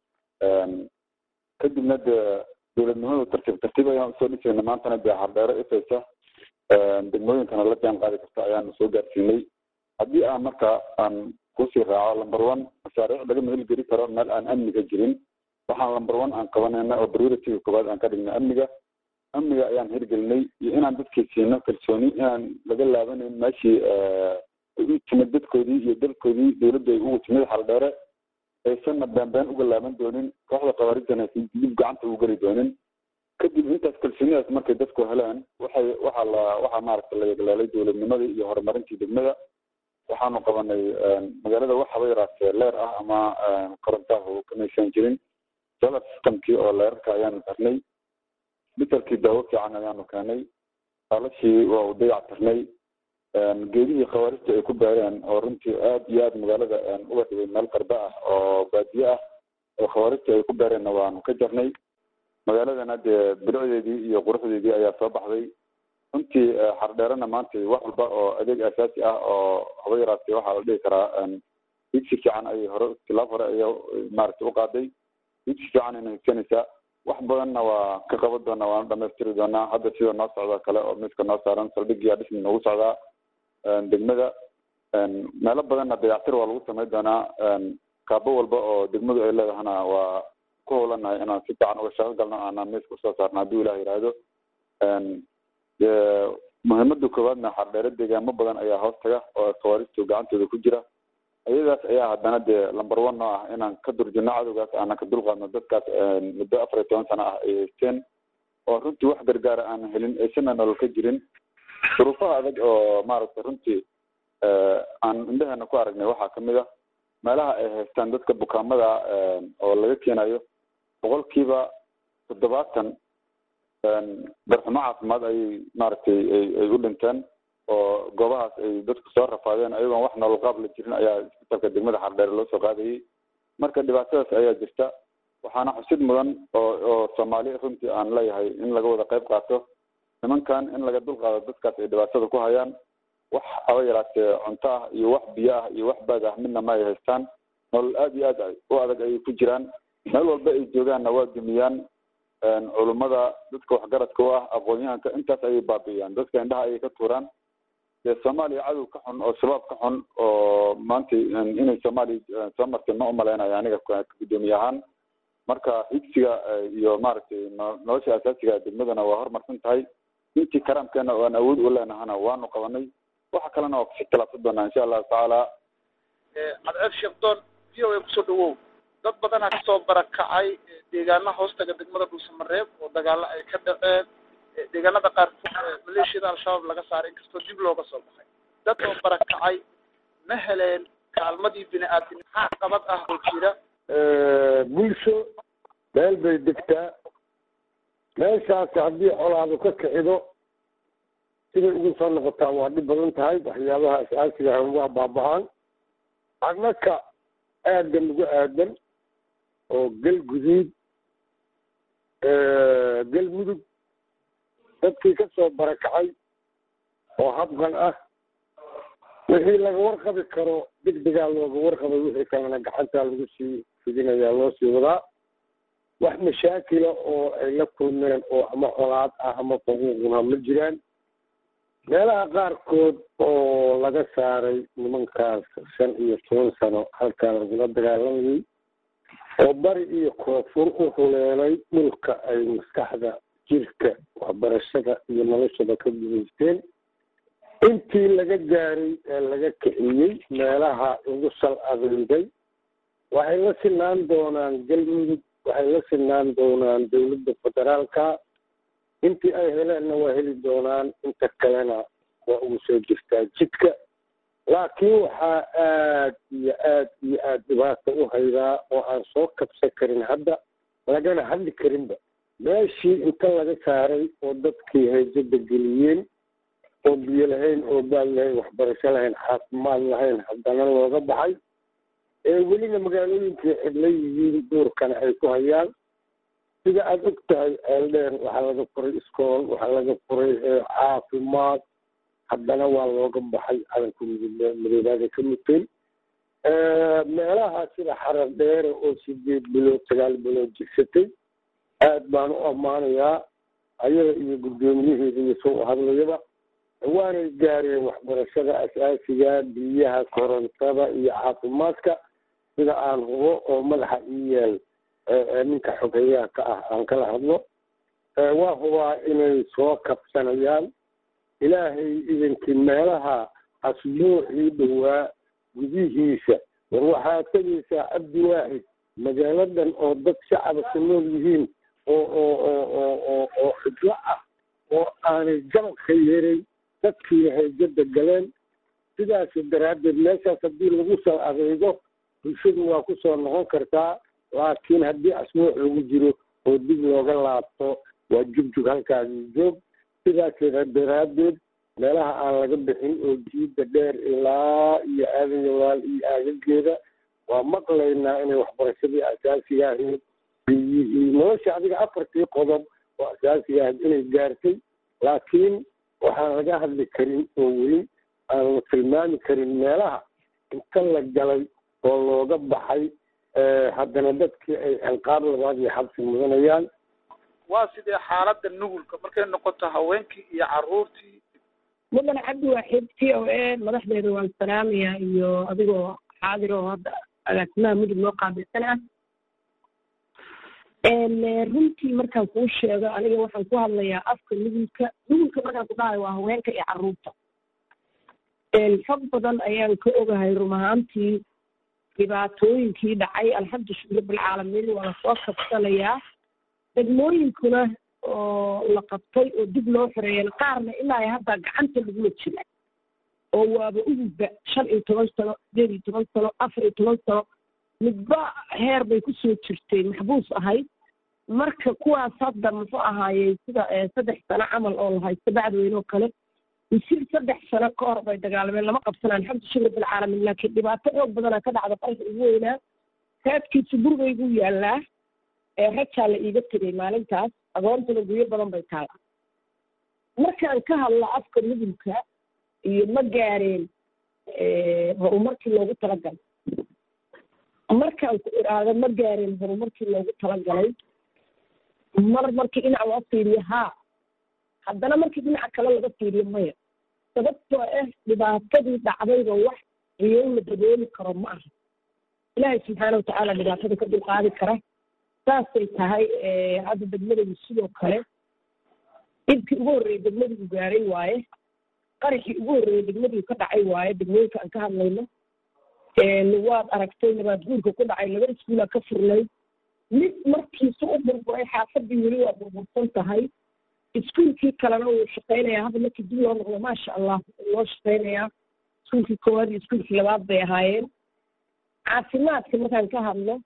kadibna dee dowladnimadu tartiib tartiib ayaan usoo dhisayna. maantana dee Xardheere ifaysa degmooyinkana la jaan qaadi karta ayaanu soo gaarsiinay. haddii aan marka aan kusii raaco number one mashaariic laga meelgeli karo meel aan amniga jirin, waxaan number one aan qabanayna oo priority koowaad aan ka dhignay amniga. amniga ayaan hirgelinay iyo inaan dadkii siino kalsooni inaan laga laabanayn meeshii u timid dadkoodii iyo dalkoodii dowladda ay ugu timid Xardheere aysanna beenbeen uga laaban doonin, kooxda khawaarijtana aysan dib gacanta ugu geli doonin. kadib intaas kalsoonidaas markay dadku helaan waxay waxaa la waxaa maaragta la yeglaalay dowladnimadii iyo horumarintii degmada. waxaanu qabanay magaalada wax haba yaraatee leer ah ama korontaha kamaysan jirin. solar systemkii oo leerarka ayaanu xirnay. isbitalkii daawo fiican ayaanu keenay. alashii waa u dayac tirnay. geedihii khawaarijta ay ku baareen oo runtii aad iyo aad magaalada uga dhigay meel qarba ah oo baadiye ah oo khawaarijta ay ku baareenna waanu ka jarnay. magaaladana dee bilicdeedii iyo quruxdeedii ayaa soo baxday. runtii Xardheerena maanta wax walba oo adeeg asaasi ah oo haba yaraatee waxaa la dhihi karaa digsi fiican ayay hore tilaab hore ayay maaragtay u qaaday. digsi fiican inay keenaysaa wax badanna waa ka qaban doonaa, waana dhamaystiri doonaa. hadda sida noo socda kale oo miiska noo saaran saldhigii dhismi noogu socdaa degmada. meelo badanna dayactir waa lagu samayn doonaa. kaabo walba oo degmadu ay leedahana waa ku howlanahay inaan si fiican uga shaqo galno aanaan miiska usoo saarno hadduu ilaah yidhaahdo. muhiimada koowaadna Xardheere deegaamo badan ayaa hoos taga oo khawaarijtu gacantooda ku jira. iyadaas ayaa haddana dee number one oo ah inaan ka durjino cadowgaas aanan ka dulqaadno dadkaas muddo afar iyo toban sano ah ay haysteen oo runtii wax gargaara aan helin aysana nolol ka jirin. duruufaha adag oo maaragtay runtii aan indhaheena ku aragnay waxaa kamid ah meelaha ay haystaan dadka bukaamada oo laga keenayo boqolkiiba toddobaatan darxumo caafimaad ayay maaragtay ay u dhinteen oo goobahaas ay dadku soo rafaadeen ayagoon wax nolol qaab la jirin ayaa isbitalka degmada Xardheere loo soo qaadayay. marka dhibaatadaas ayaa jirta. waxaana xusid mudan oo oo Soomaali runtii aan leeyahay in laga wada qayb qaato nimankan in laga dulqaado dadkaas ay dhibaatada ku hayaan. wax haba yaraatee cunto ah iyo wax biyo ah iyo wax baad ah midna ma ay haystaan. nolol aad iyo aad u adag ayay ku jiraan. meel walba ay joogaanna waa dumiyaan. culummada dadka waxgaradka u ah aqoon-yahanka intaas ayay baabi'iyaan. dadka indhaha ayay ka tuuraan. dee Soomaaliya cadow ka xun oo shabaab ka xun oo maanta inay Soomaaliya soo martay ma umaleynayo aniga gudoomiye ahaan. marka higsiga iyo maaragtay nolosha asaasiga degmadana waa horumarsan tahay. intii karaamkeena oo aan awood u leenahana waanu qabanay. waxa kalena waa kusii talaabsan doonaa insha allahu tacaala. cadceed sheekdoon v o a kusoo dhawow. dad badanaa kasoo barakacay deegaana hoostaga degmada Dhuusamareeb oo dagaalo ay ka dhaceen. deegaanada qaarkood maleeshiyada al-shabaab laga saaray inkastoo dib looga soo baxay. dad oo barakacay ma heleen kaalmadii bini-aadamnimo maxaa qabad ah oo jira? bulsho meel bay degtaa. meeshaas haddii colaadu ka kicido siday ugu soo noqotaa waa dhib badan tahay. waxyaabaha asaasiga ah waa baaba-aan. annaka aadan ugu aadan oo gal guduud gal mudug dadkii ka soo barakacay oo habqan ah wixii laga warqabi karo degdegaa looga warqabay. wixii kalena gacantaa lagu sii fidinayaa loo sii wadaa. wax mashaakila oo ay la kulmeen oo ama colaad ah ama faquuquna ma jiraan. meelaha qaarkood oo laga saaray nimankaas shan iyo toban sano halkaa lagula dagaalamayay oo bari iyo koonfur u huleelay dhulka ay maskaxda jirka waxbarashada iyo noloshaba ka gudaysteen. intii laga gaaray ee laga kiciyey meelaha ugu sal adeegay waxay la sinaan doonaan galmudug. waxay la sinaan doonaan dowladda federaalka. intii ay heleenna waa heli doonaan. inta kalena waa ugu soo jirtaa jidka. laakiin waxaa aad iyo aad iyo aad dhibaata u haydaa oo aan soo kabsan karin hadda lagana hadli karinba. meeshii inta laga saaray oo dadkii hayjada geliyeen oo biyo lahayn oo baad lahayn waxbarasho lahayn caafimaad lahayn haddana looga baxay ee welina magaalooyinkay xidla yihiin duurkana ay ku hayaan sida aada og tahay ceeldheer waxaa laga furay iskool waxaa laga furay caafimaad haddana waa looga baxay calanka madoobaada ka mutay meelaha sida xarar dheere oo sideed bilood sagaal bilood jigsatay aad baan u ammaanayaa ayada iyo guddoomiyaheeda iyo soo hadlayaba waanay gaareen waxbarashada asaasiga biyaha korontada iyo caafimaadka sida aan hubo oo madaxa ii yeel ninka xogeeyaha ka ah aan kala hadlo waa hubaa inay soo kabsanayaan ilaahay idinkii meelaha asbuucii dhowaa gudihiisa war waxaa tegaysaa cabdi waaxid magaaladan oo dad shacaba ku nool yihiin oo oo oo oo oo oo xidlo ah oo aanay jabadka yeeray dadkii hayjada galeen sidaas daraaddeed meeshaas haddii lagu soo adeego bulshadu waa ku soo noqon kartaa laakiin haddii asbuuc lagu jiro oo dib looga laabto waa jugjug halkaagii joog sidaas daraaddeed meelaha aan laga bixin oo jiida dheer ilaa iyo aadan yawaal iyo aagageeda waa maqlaynaa inay waxbarashadii asaasiga ahayd biyihii nolosha adiga afartii qodob oo asaasiga ahayd inay gaartay laakiin waxaan laga hadli karin oo weyn aan la tilmaami karin meelaha inta la galay oo looga baxay haddana dadkii ay ciqaab labaad iyo xabsi mudanayaan waa sidee xaaladda nugulka markay noqoto haweenkii iyo caruurtii mudan cabdi waaxid t o a madaxdeeda waan salaamayaa iyo adigoo xaadir oo hadda agaasimaha mudug noo qaabilsan ah runtii markaan kuu sheego aniga waxaan ku hadlayaa afka nugulka nugulka markaan ku dhahayo waa haweenka iyo caruurta xog badan ayaan ka ogahay run ahaantii dhibaatooyinkii dhacay alxamdu shukr rabbilcaalamiin waa lasoo kabsanayaa degmooyinkuna oo la qabtay oo dib loo xoreeyeen qaarna ilaa hadda gacanta lagula jira oo waaba ugudba shan iyo toban sano sideed iyo toban sano afar iyo toban sano midba heer bay kusoo jirtay maxbuus ahayd marka kuwaas hadda muxuu ahaayey sida saddex sano camal oo la haysto bacdweyne oo kale misir saddex sano ka hor bay dagaalameen lama qabsanaa alxamdu shukr rabbilcaalamiin laakiin dhibaato xoog badanaa ka dhacda qarka ugu weynaa raadkiisa gurigaygu yaallaa rajaa la iiga tegay maalintaas agoontuna guyo badan bay taala markaan ka hadla afka nugulka iyo ma gaareen horumarkii loogu talagalay markaan ku iraado ma gaareen horumarkii loogu talagalay mar markii dhinaca loo fiiriyo haa haddana markii dhinaca kale laga fiiriyo maya sababtoo ah dhibaatadii dhacdayba wax riyow la dabooli karo ma aha ilaahay subxaana watacaala dhibaatada ka dulqaadi kara saasay tahay hadda degmadaydu sidoo kale dhibkii ugu horreeyey degmadigu gaaray waaye qaraxii ugu horreeyey degmadigu ka dhacay waaye degmooyinka aan ka hadlayno waad aragtay nabaad guurka ku dhacay laba iskuulaa ka furnay mid markiisu u burburay xaafadii weli waa burbursan tahay iskuulkii kalena wuu shaqaynayaa hadda markii dib loo noqdo maasha allah loo shaqaynayaa iskuulkii koowaad iyo iskuulkii labaad bay ahaayeen caafimaadka markaan ka hadlo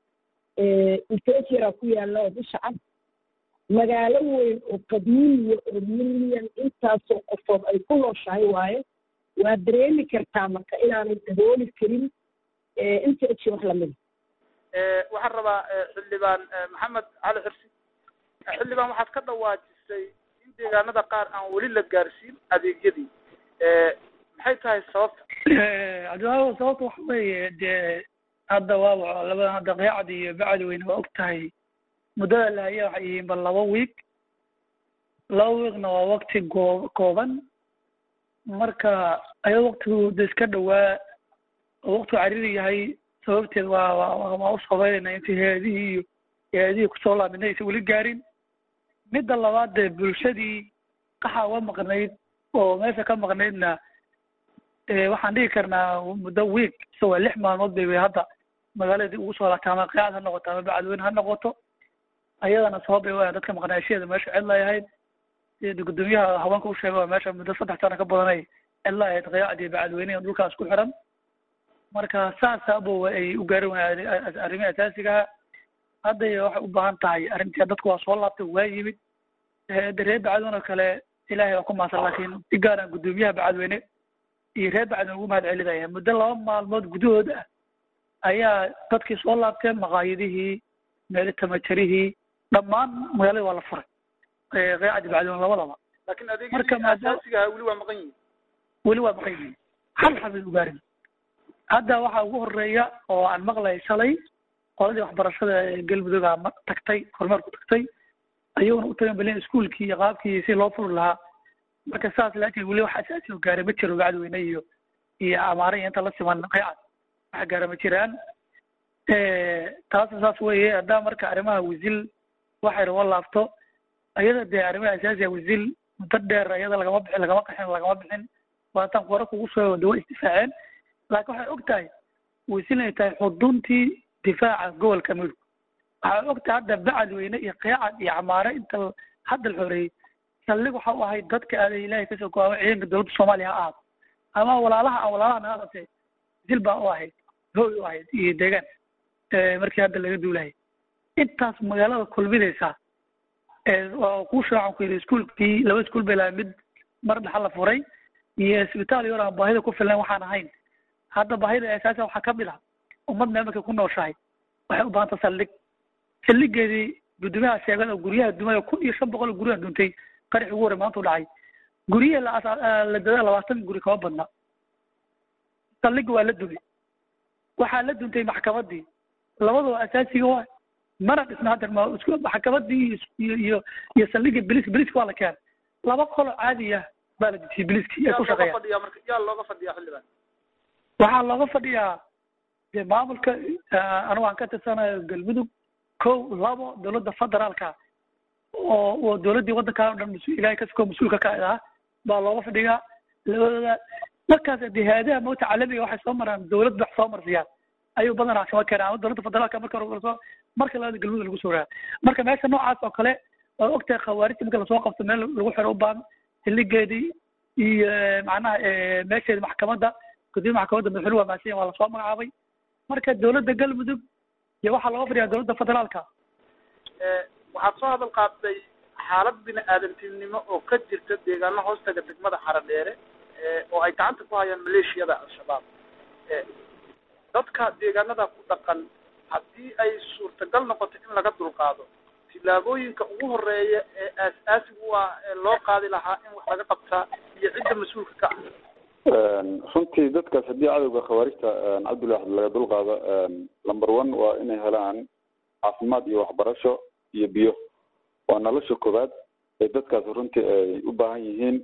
inteejeraa ku yaalla oo bisha cad magaalo weyn oo qadiimiya oo milyan intaasoo qofood ay ku nooshahay waaye waa dareemi kartaa marka inaanay dabooli karin inteeje wax lamida waxaan rabaa xildhibaan maxamed cali xirsi xildhibaan waxaad ka dhawaajisay in deegaanada qaar aan weli la gaarsiin adeegyadii maxay tahay sababta cabdiwahab sababta waxa weeye dee hadda waaba labada hadda qeecad iyo bacdweyne waa og tahay muddada lahaya waxay yihiin bal laba wiig laba wiigna waa wakti goo kooban marka ayado waktigu da iska dhawaa oo waktigu cariri yahay sababteed waa waa waa u sabaynayna intii hay-adihii iyo hay-adihii kusoo laabinay aysan weli gaarin midda labaad dee bulshadii qaxa uga maqnayd oo meesha ka maqnaydna waxaan dhigi karnaa muddo wiig isagoo lix maalmood bay way hadda magaaladii ugu soo laabtay ama qeacad ha noqoto ama bacadweyne ha noqoto ayadana sabab bay waa dadka maqnaashyada meesha cid layahayd sida guddoomiyaha haweenka u sheegay waa meesha muddo saddex sano ka badanay cid layahayd qeacad iyo bacadweyne dhulkaas ku xiran marka saasa abo ay u gaari waayeen arrimihi asaasigaha hadday waxay u baahan tahay arrintii dadku waa soo laabtay waa yimid reer bacadweyne oo kale ilaahay waa ku maasan laakiin si gaaraan guddoomiyaha bacadweyne iyo reer bacadweyne ugu mahad celinaya muddo laba maalmood gudahooda ah ayaa dadkii soo laabteen maqaayadihii meeli tamajarihii dhammaan magaalada waa la furay qeecadi bacdoon labadaba laakiin adeegyadii asaasiga ahaa weli waa maqan yihiin weli waa maqan yihiin hal xabin ugaarin hadda waxaa ugu horeeya oo aan maqlay shalay qoladii waxbarashada galmudugga tagtay kormeerku tagtay ayaguna u tagan balen iskuolkii iyo qaabkii si loo furi lahaa marka saas laakiin weli wax asaasi oo gaaray ma jiro bacdweyne iyo iyo amaare iyo inta la siman qeecad wax gaara ma jiraan taasa saas weeye haddaa marka arrimaha wisil waxay raba laabto ayada dee arrimaha asaasiga wisil muddo dheer ayada lagama bixin lagama qaxin lagama bixin waataan qora kugu soo dawa isdifaaceen laakiin waxay og tahay wisil inay tahay xuduntii difaaca gobolka mudug waxay og tahay hadda bacadweyne iyo qeecad iyo camaare inta hadda la xoreeyey saldhig waxa u ahayd dadka aaday ilaahay kasoo go'aamo ciidanka dowladda soomaaliya ha ahaato ama walaalaha aan walaalaha naga qabtay wisil baa u ahayd hooy u ahayd iyo deegaan markii hadda laga duulahay intaas magaalada kulminaysa oo kuu shaacan ku yidhi iskuolkii laba iskuol bay lahaa mid mar dhaxa la furay iyo isbitaal yar aan baahida ku filnayn waxaan ahayn hadda baahida asaasiga waxaa ka mid ah ummad meel markay ku nooshahay waxay u baahanta saldhig saldhigeedii guddoomiyaha sheegay oo guryaha dumay kun iyo shan boqol oo guryaha duntay qarax ugu horey maanta u dhacay guryaha la la dadaa labaatan guri kama badna saldhigga waa la dumay waxaa la duntay maxkamadii labadaba asaasiga waa mana dhisna hadda ma isku maxkamadii iyo iyo iyo saldhigga bilis biliska waa la keenay laba qolo caadi ah baa la dejiyay biliskii ay ku shaqeeyaan marka yaa looga fadhiyaa xildhibaan waxaa looga fadhiyaa dee maamulka anigu aan ka tirsanayo galmudug kow labo dowladda federaalka oo oo dowladdii waddankaa o dhan mas- ilaahay ka sukoo mas-uulka ka ah baa looga fadhiyaa labadooda markaas dee hay-adaha mawta caalamiga waxay soo maraan dowlad wax soo marsiyaan ayuu badanaa kama keenaa ama dowladda federaalka marka hore soo marka labada galmudug lagu soo raraa marka meesha noocaas oo kale waa ogtahay khawaarijta marka lasoo qabto meel lagu xiro u baahan xilligeedii iyo macnaha meesheeda maxkamadda gudoomiya maxkamadda madaxweynuhu waa maasiyan waa lasoo magacaabay marka dowladda galmudug iyo waxaa looga fadhiyaa dowladda federaalka waxaad soo hadal qaatay xaalad bini aadantinimo oo ka jirta deegaano hoostaga degmada xaradheere oo ay gacanta ku hayaan maleeshiyada al-shabaab dadka deegaanada ku dhaqan haddii ay suurtagal noqoto in laga dulqaado tillaabooyinka ugu horeeya ee aas-aasigu waa loo qaadi lahaa in wax laga qabtaa iyo cidda mas-uulka ka ah runtii dadkaas haddii cadowga khawaarijta cabdullahi axmed laga dulqaado number one waa inay helaan caafimaad iyo waxbarasho iyo biyo waa nolosha koowaad ee dadkaas runtii ay u baahan yihiin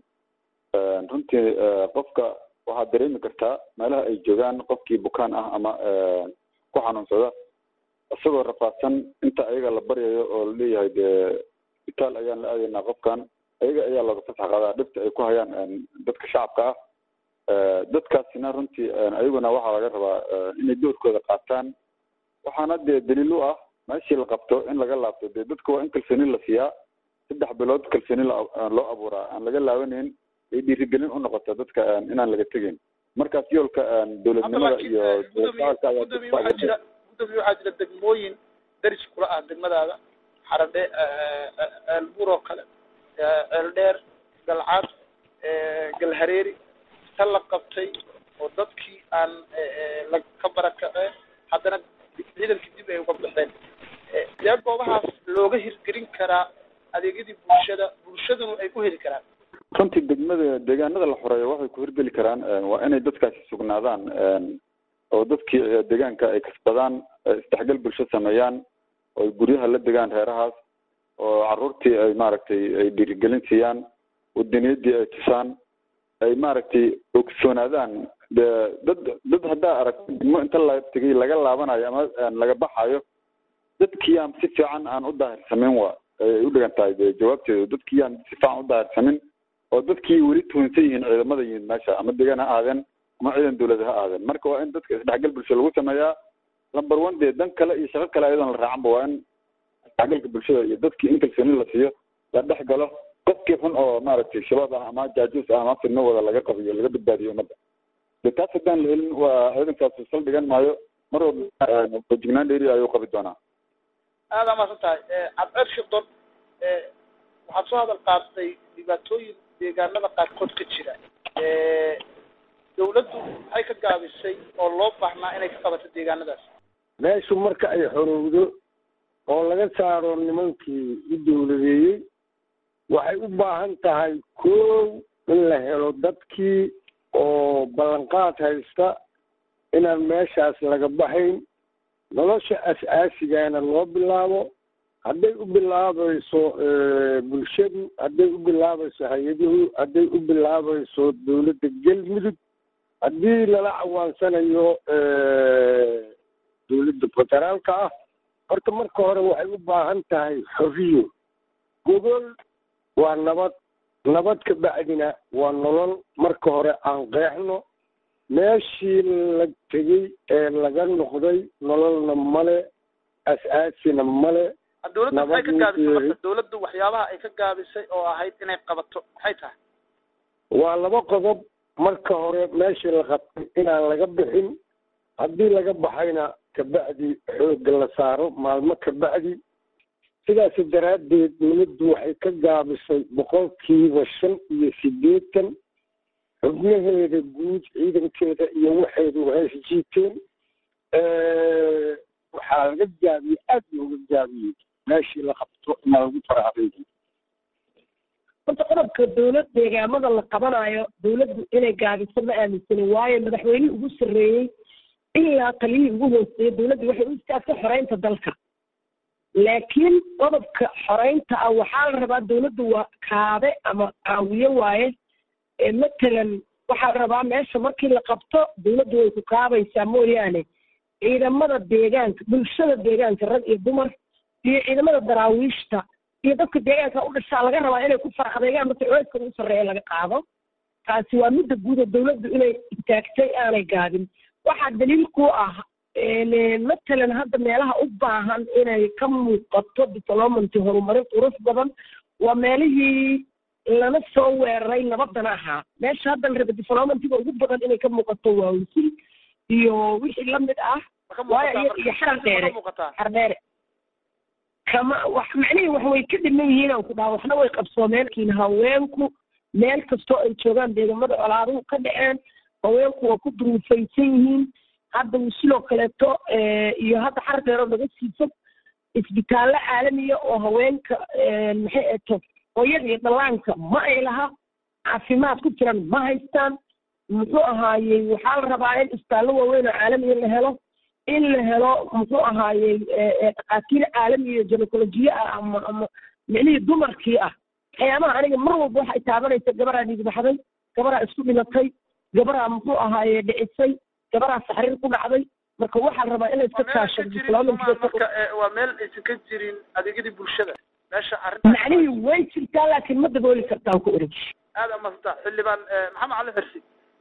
runtii qofka waxaad dareemi kartaa meelaha ay joogaan qofkii bukaan ah ama ku xanuunsada isagoo rafaadsan inta ayaga la baryayo oo laleeyahay dee isbitaal ayaan la aadaynaa qofkan ayaga ayaa looga fasax qaadaa dhibta ay ku hayaan dadka shacabka ah dadkaasina runtii ayaguna waxaa laga rabaa inay doorkooda qaataan waxaana dee daliil u ah meeshii la qabto in laga laabto dee dadka waa in kalsooni la siiyaa saddex bilood kalsooni loo abuuraa aan laga laabanayn ay dhiirigelin u noqoto dadka inaan laga tegayn markaas yoolka dowladnimada iyo gudoomiye waxaa jira gudoomiye waxaa jira degmooyin daris kula ah degmadaada xaradhe ceelbuur oo kale ceeldheer galcad galhareeri ta la qabtay oo dadkii aan la ka barakaceen haddana ciidankii dib ay uga baxeen yaa goobahaas looga hirgelin karaa adeegyadii bulshada bulshaduna ay ku heli karaan runtii degmada deegaanada la xoreeyo waxay ku hirgeli karaan waa inay dadkaasi sugnaadaan oo dadkii deegaanka ay kasbadaan isdhexgal bulsho sameeyaan oo ay guryaha la degaan reerahaas oo caruurtii ay maaragtay ay dhiirigelin siiyaan wadaniyadii ay tusaan ay maaragtay ogsoonaadaan dad dad haddaa aragto degmo inta la tegay laga laabanayo ama laga baxayo dadkii aan si fiican aan u daahirsamin waa ay u dhigan tahay de jawaabteedu dadkii aan si fiican u daahirsamin oo dadkii weli tuunsan yihiin ciidamada yihiin meesha ama deegaan ha aadeen ama ciidan dawlada ha aadeen marka waa in dadka isdhexgal bulsho lagu sameeyaa number one dee dan kale iyo shaqo kale ayadoon la raacanba waa in isdhexgalka bulshada iyo dadkii in kalsooni la siiyo la dhex galo qofkii xun oo maaragtay shabaab ah ama jaajuus ah ama fidno wada laga qabiyo laga badbaadiyo ummadda de taas haddaan la helin waa ciidankaas sal dhigan maayo mar walba fejignaan dheeri ayuu qabi doonaa aada maasan tahay cabceer shidon waxaad soo hadal qaatay dhibaatooyin deegaanada qaarkood ka jira dawladdu maxay ka gaabisay gaabisay oo loo baahnaa inay ka qabato deegaanadaas? meeshu marka ay xorowdo oo laga saaro nimankii u dowladeeyey waxay u baahan tahay koow in la helo dadkii oo ballanqaad haysta inaan meeshaas laga baxayn, nolosha as-aasigana loo bilaabo. hadday u bilaabayso bulshadu, hadday u bilaabayso hay-aduhu, hadday u bilaabayso dowladda galmudug, haddii lala cawaansanayo dowladda federaalka ah. horta marka hore waxay u baahan tahay xorriyo. gogol waa nabad, nabad ka bacdina waa nolol. marka hore aan qeexno meeshii la tegey ee laga noqday nololna male, as-aasina male. dowladdu maxay ka gaabisay marka? dowladdu waxyaabaha ay ka gaabisay oo ahayd inay qabato maxay tahay? waa laba qodob. marka hore meeshii la qabtay inaan laga bixin, haddii laga baxayna kabacdi xoogga la saaro maalmo kabacdi. sidaas daraaddeed dowladdu waxay ka gaabisay boqolkiiba shan iyo siddeetan xubnaheeda guud, ciidankeeda iyo waxeedu hees jiiteen. waxaa laga gaabiyey, aad looga gaabiyey meeshii la qabto inaa lagu farahabeeyo. horta qodobka dowlad deegaamada la qabanayo dowladdu inay gaabiso ma aaminsanin, waayo madaxweynihii ugu sarreeyey ilaa taliyihii ugu hooseeyey dowladdu waxay u istaagtay xoreynta dalka. laakiin qodobka xoreynta ah waxaa la rabaa dowladdu waa kaabe ama caawiye waaye. matalan waxaa la rabaa meesha markii la qabto dowladdu way ku kaabaysaa mooyaane ciidamada deegaanka, bulshada deegaanka, rag iyo dumar iyo ciidamada daraawiishta iyo dadka deegaanka u dhashaa laga rabaa inay ku farax adeegaan marka codka ugu sarreeya laga qaado. taasi waa midda guud oo dowladdu inay istaagtay aanay gaabin. waxaa daliil ku ah matalan hadda meelaha u baahan inay ka muuqato development horumarin qurux badan waa meelihii lana soo weeraray nabadana ahaa. meesha hadda la raba developmentiga ugu badan inay ka muuqato waa wisil iyo wixii lamid ah, waayo iyo xaran dheere xaran dheere kama wax macnihii wax way ka dhiman yihiin aan ku dhaha waxna way qabsoomeen. laakiin haweenku meel kastoo ay joogaan deegamada colaaduhu ka dhaceen haweenku waa ku duruufaysan yihiin. hadda wisiloo kaleeto iyo hadda xaran dheeroo laga siifo isbitaallo caalamiya oo haweenka maxay eto hooyada iyo dhallaanka ma ay laha, caafimaad ku jiran ma haystaan. muxuu ahaayey waxaa la rabaa in isbitaallo waaweyn oo caalamiya la helo, in la helo muxuu ahaayey dhakhaatiir caalamiya iyo ginecolojiye ah ama ama micnihii dumarkii ah. waxyaabaha aniga mar walba waxay taabanaysa gabaraa dhiigbaxday, gabaraa isku dhimatay, gabaraa muxuu ahaaye dhicisay, gabaraa saxriir ku dhacday. marka waxaa la rabaa in la iska kaashado marka waa meel aysan ka jirin adeegyadii bulshada. meesha arrinta macnihii way jirtaa laakiin ma dabooli kartaan ku oreg. aada amaasanta xildhibaan maxamed cali xirsi.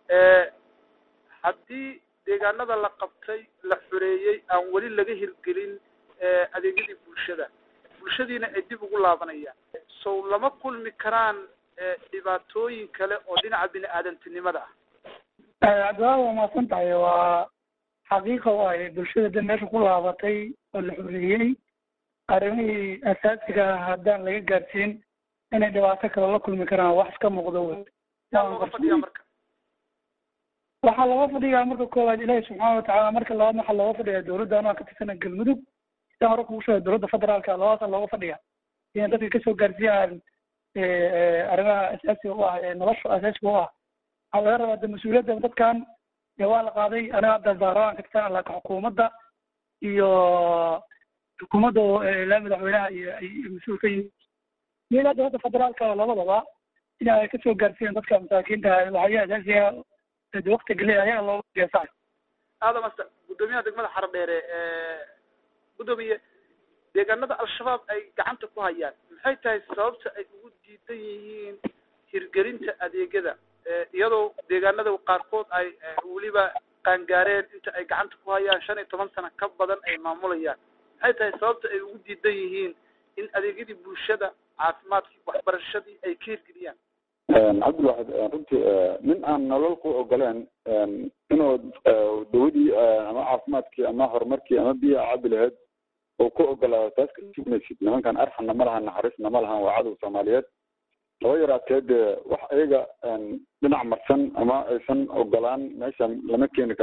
haddii deegaanada la qabtay la xoreeyey aan weli laga hirgelin adeegyadii bulshada, bulshadiina ay dib ugu laabanayaan, sow lama kulmi karaan dhibaatooyin kale oo dhinaca bini aadantinimada ah? cabdiwaa waa mahadsan tahay. waa xaqiiqa waaye bulshada de meesha ku laabatay oo la xoreeyey arrimihii asaasiga ah haddaan laga gaarsiin inay dhibaato kale la kulmi karaan wax iska muuqdo wey. marka waxaa looga fadhiyaa marka koowaad ilaahi subxaana watacaala, marka labaad waxaa looga fadhiyaa dowladda anaa ka tirsana galmudug sida hore kugu sheegay dowladda federaalka labadaasa looga fadhiya inay dadka kasoo gaarsiiyaan arrimaha asaasiga u ah ee nolosha asaasiga u ah. waxaa laga rabaa de mas-uuliyadda dadkan waa la qaaday. aniga hadda baarlamaanka ka tirsana laakiin xukuumadda iyo xukuumadda ilaa madaxweynaha iyo ay mas-uul ka yihiin iyo ilaa dowladda federaalka labadaba in ay kasoo gaarsiiyaan dadka masaakiinta waxyaha asaasiga waqti geliya ayaa looga geesaa. aada masta guddoomiyaha degmada xaran dheere guddoomiye deegaanada al-shabaab ay gacanta ku hayaan maxay tahay sababta ay ugu diidan yihiin hirgelinta adeegyada iyadoo deegaanada qaarkood ay weliba qaangaareen inta ay gacanta ku hayaan shan iyo toban sano ka badan ay maamulayaan? maxay tahay sababta ay ugu diidan yihiin in adeegyadii bulshada, caafimaadkii, waxbarashadii ay ka hirgeliyaan? cabdilwaxid runtii nin aan nolol ku ogoleen inuu dawadii ama caafimaadkii ama horumarkii ama biyaha cabi lahayd oo ku ogolaado taas ka sugmaysid. nimankan arxanna ma lahan, naxariisna ma lahan, waa cadow soomaaliyeed. laba yaraatee dee wax ayaga dhinac marsan ama aysan ogolaan meesha lama keeni karo.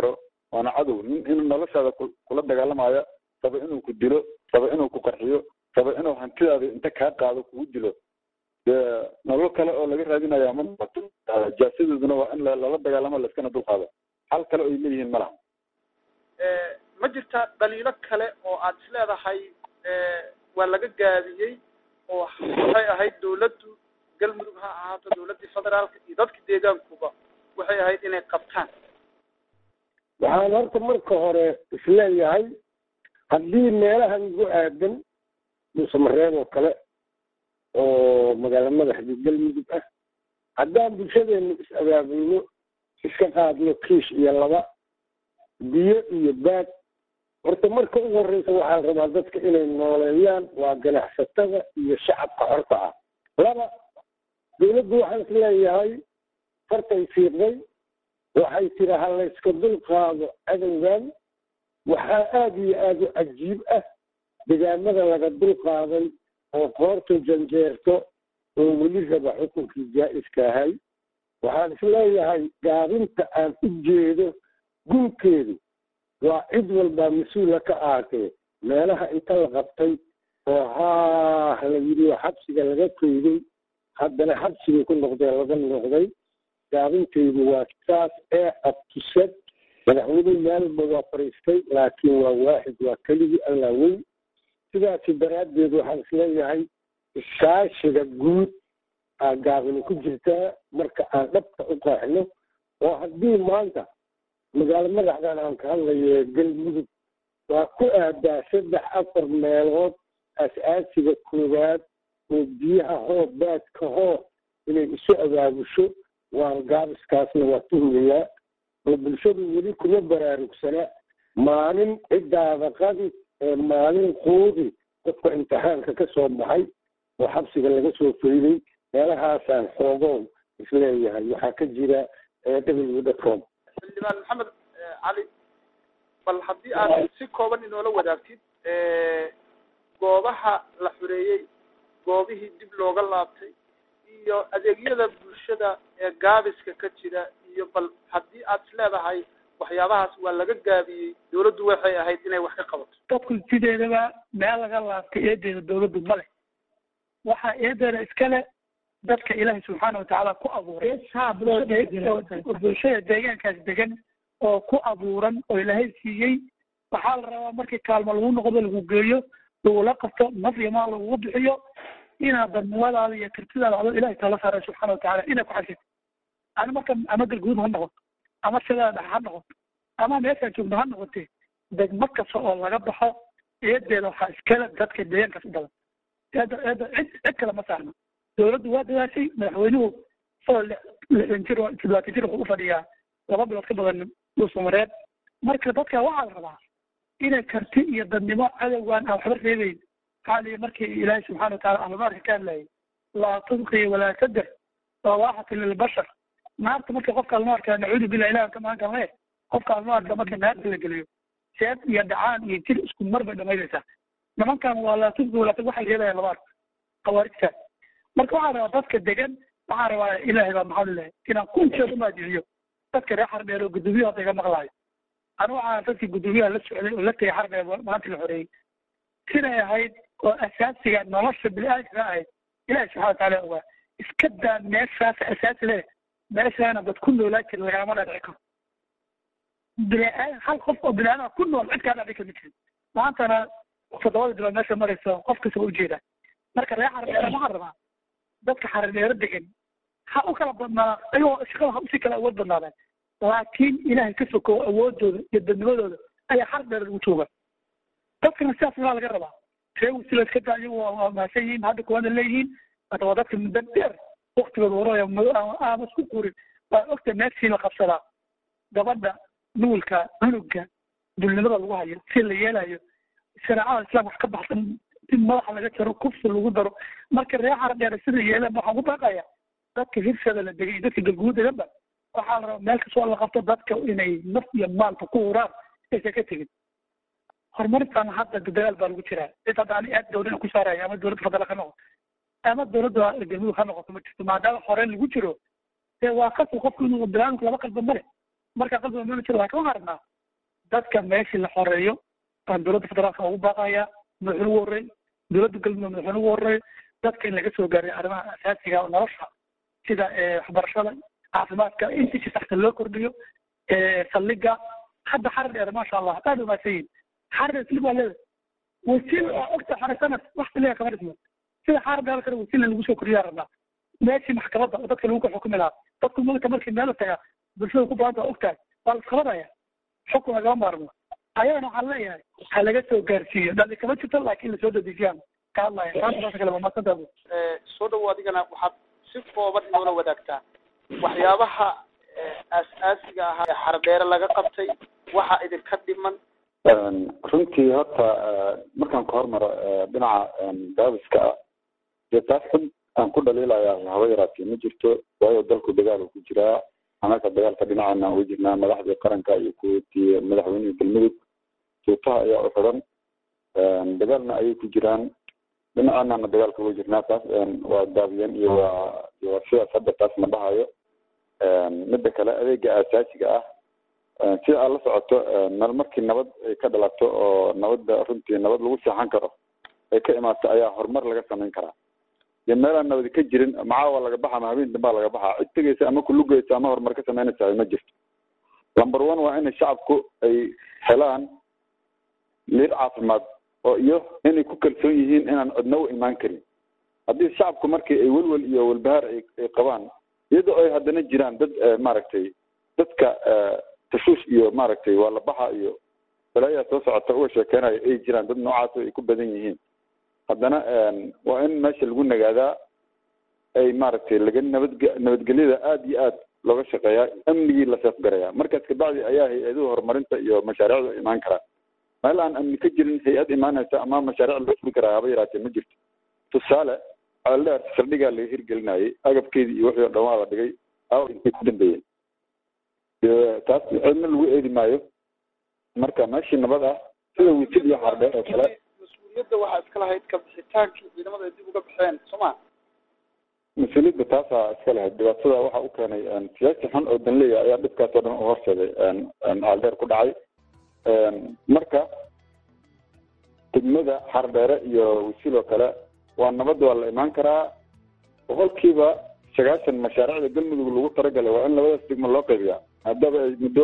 waana cadow nin inuu noloshaada kula dagaalamaya raba inuu ku dilo raba inuu ku qarxiyo raba inuu hantidaada inta kaa qaado kugu dilo dee nolol kale oo laga raadinaya ma noqoto jaasadooduna waa in lala dagaalamo laiskana dulqaado hal kale oo ay leeyihiin ma laha ma jirtaa dhaliilo kale oo aad is leedahay waa laga gaabiyey oo waxay ahayd dawladdu galmudug ha ahaato dawladdii federaalka iyo dadka deegaankuba waxay ahayd inay qabtaan waxaan horta marka hore isleeyahay haddii meelahan ugu aadan dhuusamareeb oo kale oo magaalo madaxdii galmudug ah haddaan bulshadeenu is abaabulno iska qaadno kiish iyo laba biyo iyo baad horta marka ugu horreysa waxaa rabaa dadka inay nooleeyaan waa ganacsatada iyo shacabka xorta ah laba dawladdu waxaan is leeyahay fartay fiiqday waxay tiri ha layska dul qaado cadowgan waxaa aada iyo aada u cajiib ah degaamada laga dul qaaday oo qoorta janjeerto oo weli raba xukunkii jaa-iska ahay waxaan is leeyahay gaabinta aan u jeedo gunkeedu waa cid walbaa mas-uula ka ahaatee meelaha inta la qabtay oo haah la yidhi oo xabsiga laga koyday haddana xabsigay ku noqdee laga noqday gaabintaydu waa saas ee abtusad madaxweyne maalba waa fariistay laakiin waa waaxid waa keligii allaa weyn sidaasi daraaddeed waxaan isleeyahay iskaashiga guud aa gaabini ku jirtaa marka aan dhabka u qaaxno oo haddii maanta magaalo madaxdan aan ka hadlayo galmudug waa ku aadaa saddex afar meelood as-aasiga koowaad oo biyaha hoo baadka hoo inay isu abaabusho waan gaabiskaasna waa tuhumayaa oo bulshadu weli kuma baraarugsana maalin ciddaada qadi ee maalin quudi dadka imtixaanka ka soo baxay oo xabsiga laga soo fayday meelahaasaan xoogoon isleeyahay waxaa ka jira w dcom xildhibaan maxamed cali bal haddii aad si kooban inoola wadaagtid goobaha la xureeyey goobihii dib looga laabtay iyo adeegyada bulshada ee gaabiska ka jira iyo bal haddii aad is leedahay waxyaabahaas waa laga gaabiyey dawladdu waxay ahayd inay wax ka qabato dadku sideedaba meel laga laabtay eedeeda dawladdu ma leh waxaa eedeeda iskale dadka ilaahay subxaana watacaala ku abuuray bulshada deegaankaas degan oo ku abuuran oo ilaahay siiyey waxaa la rabaa markii kaalmo lagu noqdo lagu geeyo lagula qabto naf iyo maal lagugu bixiyo inaad dadnimadaada iyo kartidaada ado ilahay tala saaray subxaana watacaala inay ku xasito ani marka ama galguud ha noqoto ama sidaa dhex ha noqoto ama meeshaa joogno ha noqotee degmo kasta oo laga baxo eedeeda waxaa iskale dadka deegaankaas u badan eeda eeda cid cid kale ma saarno dawladdu waa dadaashay madaxweynuhu isagoo lixdan jir oo toddobaatan jir wuxuu u fadhiyaa laba bilood ka badan dhuusamareed marka dadka waxaa la rabaa inay karti iyo dadnimo cadowgan aan waxba reebeyn xaaliya markii ilaahay subxana wataala ahlunaarka ka hadlayay laa tudqi walaa tadir sawaaxatin lilbashar naarta marka qofka ahlunaarka nacuudu billah ilahan ka magan galne qofka ahlunaarka marka naarta la geliyo seed iyo dhacaan iyo jir isku mar bay dhamaynaysaa nimankan waa laa tudqi walaa tadir waxay reebayaan labaad khawaarijta marka waxaa rabaa dadka degan waxaa rabaa ilaahay baa maxaa lilahay inaan kunjeed umaadiciyo dadka reer xardheer oo guddoomiyaha hadda iga maqlaayo anu waxaa dadkii guddoomiyaha la socday oo la tegay xardheer maanta la xoreeyey siday ahayd oo asaasiga nolosha bini-aadamka ahayd ilaahay subxana wataala ogaa iska daa meeshaas asaasi leh meeshaana dad ku noolaa jira lagama dhaadhici karo bini-aadam hal qof oo bini-aadama ku nool cid kaa dhaadhici kama jirin maantana toddobada bilood meesha maraysa qof kasta waa ujeedaa marka reer xardheer waxaa rabaa dadka xardheero degan ha u kala badnaa ayagoo shaqada ha usii kala awood badnaadeen laakiin ilaahay ka sokow awoodooda iyo dadnimadooda ayaa xardheer lagu jooga dadkana sidaas waa laga rabaa reewu sila iska daa iyagu waa mahadsan yihiin hadda kuwaana leeyihiin hada waa dadka muddo dheer waktigooda waraya aama isku guurin waa ogta meeshii la qabsadaa gabadha nuulka cunuga dulnimada lagu hayo si la yeelayo shareecada islaam wax ka baxsan in madaxa laga jaro kufsi lagu daro marka reer xardheer sida yeeleen waxaan ku baaqaya dadka hirshada la degay dadka galguud deganba waxaa la rabaa meel kastoo la qabto dadka inay naf iyo maalka ku huraan aysan ka tegin horumarintan hadda dadaal baa lagu jiraa cid hadda ani aad dawlada ku saaraya ama dawladda federaalka ha noqoto ama dawladda galmudug ha noqoto ma jirto maadaama hore lagu jiro dee waa qasab qofku inuu bilaanku laba qalba male marka qalbiga mala jiro waa kama harnaa dadka meeshii la xoreeyo aan dowladda federaalka ugu baaqaya madaxweyne ugu horreey dowladda galmudug madaxweyne ugu horreey dadka in laga soo gaaray arrimaha asaasiga oo nolosha sida waxbarashada caafimaadka intii si saxta loo kordhiyo saldhiga hadda xarar dheer maasha allah aad umaadsan yihin xarar isli baa leedahay wasiil ogta xarar sanad wax saliga kama dhismo sida xarar dheer kale wasiil lagu soo kordhiyaa rabnaa meeshii maxkamadda oo dadka lagu ka xukumi lahaa dadku maanta markii meel tagaa bulshada ku baahanta waa ogtahay waa la isqabadaya xukun lagama maarmo ayagana waxaan leeyahay ha laga soo gaarsiiyo dhali kama jirto laakiin lasoo dadejiyaan ka hadlaya taasa kale mamasanta soo dhawo adigana waxaad si kooban inoola wadaagtaa waxyaabaha aas-aasiga ahaa ee xardheere laga qabtay waxa idinka dhiman runtii horta markaan ka hormaro dhinaca daabiska ah dee taas xun aan ku dhaliilaya haba yaraatee ma jirto waayo dalku dagaal ku jiraa anaka dagaalka dhinacaana uga jirnaa madaxdii qaranka iyo kuwatii madaxweynihii galmudug suutaha ayaa u xiran dagaalna ayay ku jiraan dhinacaanana dagaalka uga jirnaa taas waa daabiyeen iyo waa iyo waa sidaas hadda taas ma dhahayo midda kale adeega aasaasiga ah si aad la socoto meel markii nabad ay ka dhalato oo nabadda runtii nabad lagu seexan karo ay ka imaato ayaa horumar laga samayn karaa dee meelaan nabadi ka jirin macaa waa laga baxa ama habeen dambaa laga baxaa cid tegaysa ama kulugeysa ama horumar ka samaynaysa ma jirto number one waa inay shacabku ay helaan liir caafimaad oo iyo inay ku kalsoon yihiin inaan cidna u imaan karin haddii shacabku markii ay welwel iyo walbahaar ay qabaan iyadoo ay haddana jiraan dad maaragtay dadka tashuush iyo maaragtay waa la baxa iyo balaayaa soo socota uga sheekeynayo ay jiraan dad noocaas ay ku badan yihiin haddana waa in meesha lagu nagaadaa ay maaragtay laga nabadge nabadgelyada aada iyo aad looga shaqeeyaa amnigii la seefgarayaa markaas kabacdi ayaa hay-aduhu horumarinta iyo mashaariicda imaan karaa meel aan amni ka jirin hay-ad imaanaysa ama mashaariic laga furi karaa haba yaraatee ma jirto tusaale aldheer saldhigaa laga hirgelinayay agabkeedii iyo wixii o dhan waa la dhigay intay ku dambeeyeen taas cidna lagu eedi maayo marka meeshii nabad ah sida wisil iyo xardheer oo kale mas-uuliyadda waxaa iska lahayd kabixitaankii ciidamada ay dib uga baxeen sooma mas-uuliyadda taasaa iska lahayd dhibaatada waxa u keenay siyaasi xun oo danleeya ayaa dhibkaas oo dhan u horseeday aldheer ku dhacay marka degmada xardheere iyo wisil oo kale waa nabad waa la imaan karaa boqolkiiba sagaashan mashaariicda galmudug lagu talagalay waa in labadaas degmo loo qaybiyaa haddaba ay muddo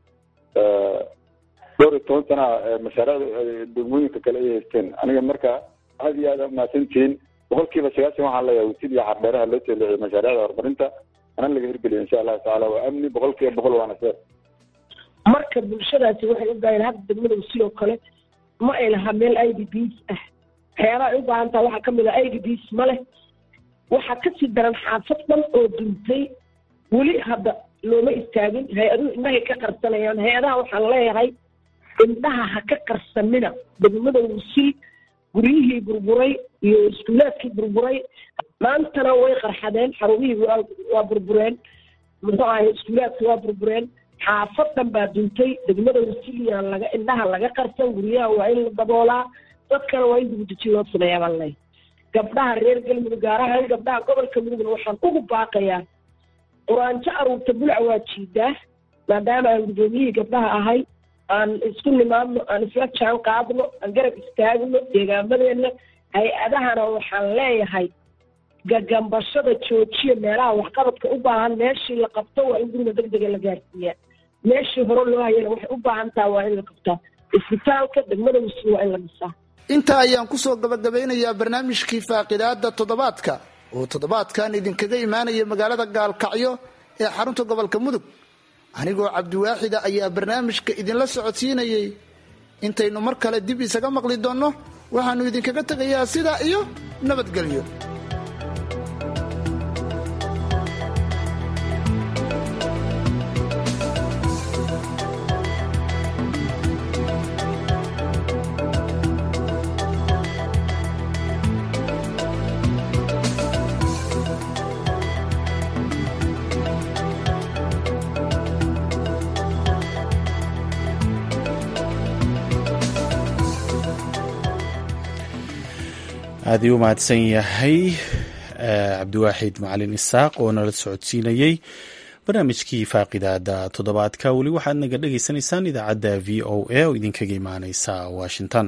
dhowr iyo toban sana mashaariicda degmooyinka kale ay haysteen aniga marka aad iyo aad umahadsantihiin boqolkiiba sagaashan waxaan leeyahay wisil iyo xardheeraha loo soo leexiyay mashaariicda horumarinta ana laga hirgeliyo insha allahu tacaala waa amni boqolkiiba boqol waana seer marka bulshadaasi waxay u baahan hadda degmada wisil oo kale ma ay lahaa meel i d bs ah waxyaabaha ay u baahan taha waxaa kamid ah i d bs ma leh waxaa kasii daran xaafad dhan oo duntay weli hadda looma istaagin hay-aduhu indhahay ka qarsanayaan hay-adaha waxaan leeyahay indhaha ha ka qarsanina degmada wisil guryihii burburay iyo iskuulaadkii burburay maantana way qarxadeen xarumihii waa waa burbureen muxuu ahay iskuulaadkii waa burbureen xaafad dhan baa duntay degmada wisil yaan laga indhaha laga qarsan guryaha waa in la daboolaa dadkana waa in dibudejin loo sameeyaa baan leeyahay gabdhaha reer galmudug gaar ahaan gabdhaha gobolka mudugna waxaan ugu baaqayaa quraanjo aruurta bulca waa jiidaa maadaama aan guddoomiyihii gabdhaha ahay aan isku nimaadno aan isla jaan qaadno aan garab istaagno deegaamadeena hay-adahana waxaan leeyahay gagambashada joojiya meelaha waxqabadka u baahan meeshii la qabto waa in guriga deg dega la gaarsiiyaa meeshii hore loo hayana waxay u baahan taha waa in la qabtaa isbitaalka degmada wisil waa in la dhisaa intaa ayaan kusoo gabagabeynayaa barnaamijkii faaqidaada toddobaadka oo toddobaadkan idinkaga imaanaya magaalada gaalkacyo ee xarunta gobolka mudug anigoo cabdiwaaxida ayaa barnaamijka idinla socodsiinayay intaynu mar kale dib isaga maqli doonno waxaanu idinkaga tegayaa sidaa iyo nabadgelyo. aad ii u mahadsan yahay cabdiwaaxid macalin isaaq oo nala socodsiinayey barnaamijkii faaqidaada toddobaadka weli waxaad naga dhagaysanaysaan idaacadda v o a oo idinkaga imaaneysa washington.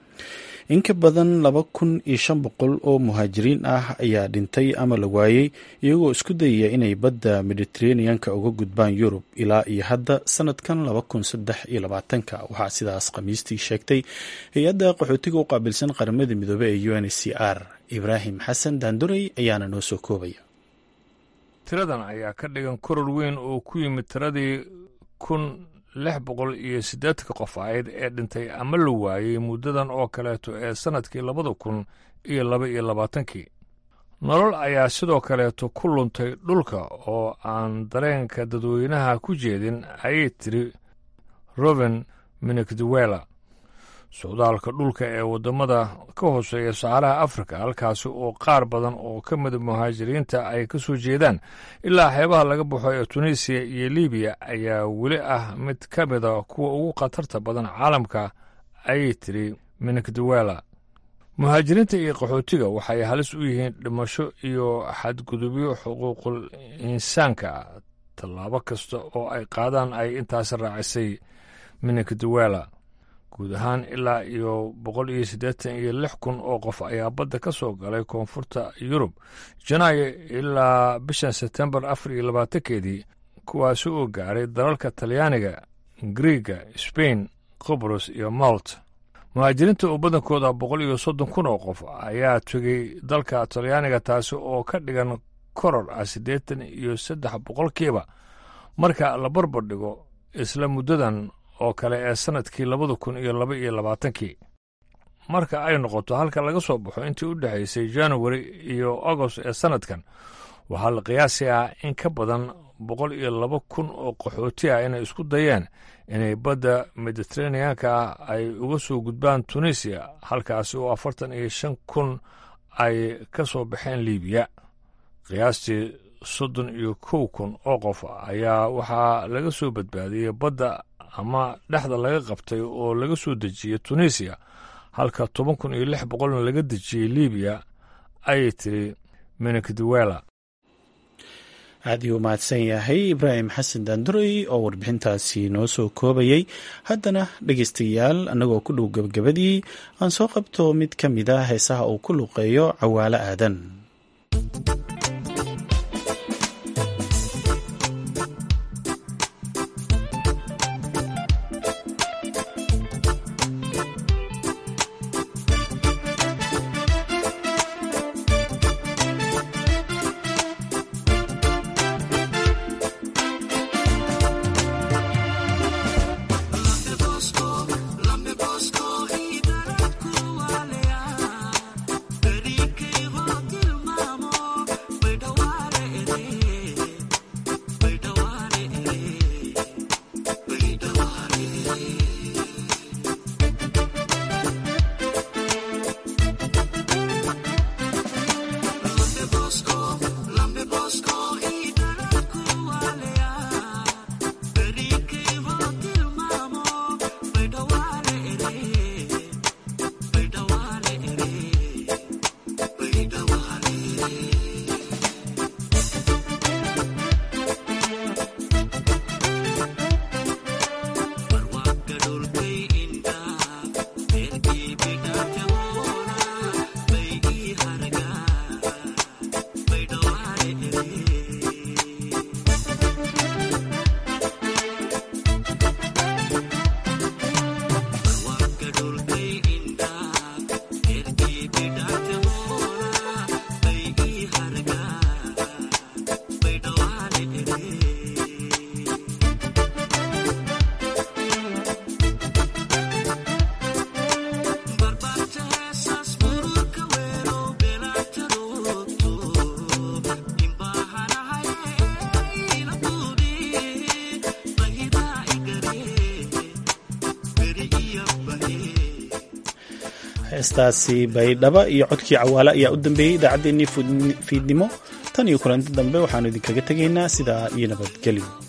in ka badan laba kun iyo shan boqol oo muhaajiriin ah ayaa dhintay ama la waayey iyagoo isku dayaya inay badda mediteraneanka uga gudbaan yurub ilaa iyo hadda sanadkan laba kun saddex iyo labaatanka. waxaa sidaas khamiistii sheegtay hay-adda qaxootiga u qaabilsan qaramada midoobe ee u n h c r. ibraahim xasan daanduray ayaana noo soo koobaya. tiradan ayaa ka dhigan koror weyn oo ku yimid tiradii kun lix boqol iyo siddeetanka qof ahayd ee dhintay ama la waayey muddadan oo kaleeto ee sannadkii labada kun iyo laba iyo labaatankii. nolol ayaa sidoo kaleeto ku luntay dhulka oo aan dareenka dadweynaha ku jeedin ayay tiri roven minikduwela. socdaalka dhulka ee waddamada ka hooseeya saxaraha afrika, halkaasi oo qaar badan oo ka mida muhaajiriinta ay ka soo jeedaan ilaa xeebaha laga baxo ee tunisiya iyo libiya, ayaa weli ah mid ka mida kuwa ugu khatarta badan caalamka, ayay tiri minikduwela. muhaajiriinta iyo qaxootiga waxay halis u yihiin dhimasho iyo xadgudubyo xuquuqul insaanka. tallaabo kasta oo ay qaadaan ay intaas raacisay minikduwela. guud ahaan ilaa iyo boqol iyo siddeetan iyo lix kun oo qof ayaa badda ka soo galay koonfurta yurub janaayo ilaa bishan sebtembar afar iyo labaatankeedii, kuwaasi oo gaaray dalalka talyaaniga, griiga, sbain, qibros iyo malt. muhaajiriinta oo badankooda boqol iyo soddon kun oo qof ayaa tegey dalka talyaaniga, taasi oo ka dhigan koror ah siddeetan iyo saddex boqolkiiba marka la barbar dhigo isla muddadan oo kale ee sannadkii labada kun iyo laba iyo labaatankii. marka ay noqoto halka laga soo baxo intii u dhexaysay januari iyo agost ee sannadkan, waxaa la qiyaasayaa in ka badan boqol iyo laba kun oo qaxooti ah inay isku dayeen inay badda mediteraneanka ah ay uga soo gudbaan tunisiya, halkaasi oo afartan iyo shan kun ay ka soo baxeen libiya. qiyaastii soddon iyo kow kun oo qof ayaa waxaa laga soo badbaadiyey badda ama dhexda laga qabtay oo laga soo dejiyey tunisiya, halka toban kun iyo lix boqolna laga dejiyey libiya, ayay tiri minikduwela. aad iyuu mahadsan yahay ibraahim xasan daanduray oo warbixintaasi noo soo koobayey. haddana dhegaystayaal, annagoo ku dhow gabagabadii, aan soo qabto mid ka mid a heesaha uu ku luqeeyo cawaalo aadan. heestaasi baydhaba iyo codkii cawaale ayaa u dambeeyey idaacaddeenii fiidnimo. tan iyo kulanti dambe waxaanu idinkaga tegaynaa sidaa iyo nabadgelyo.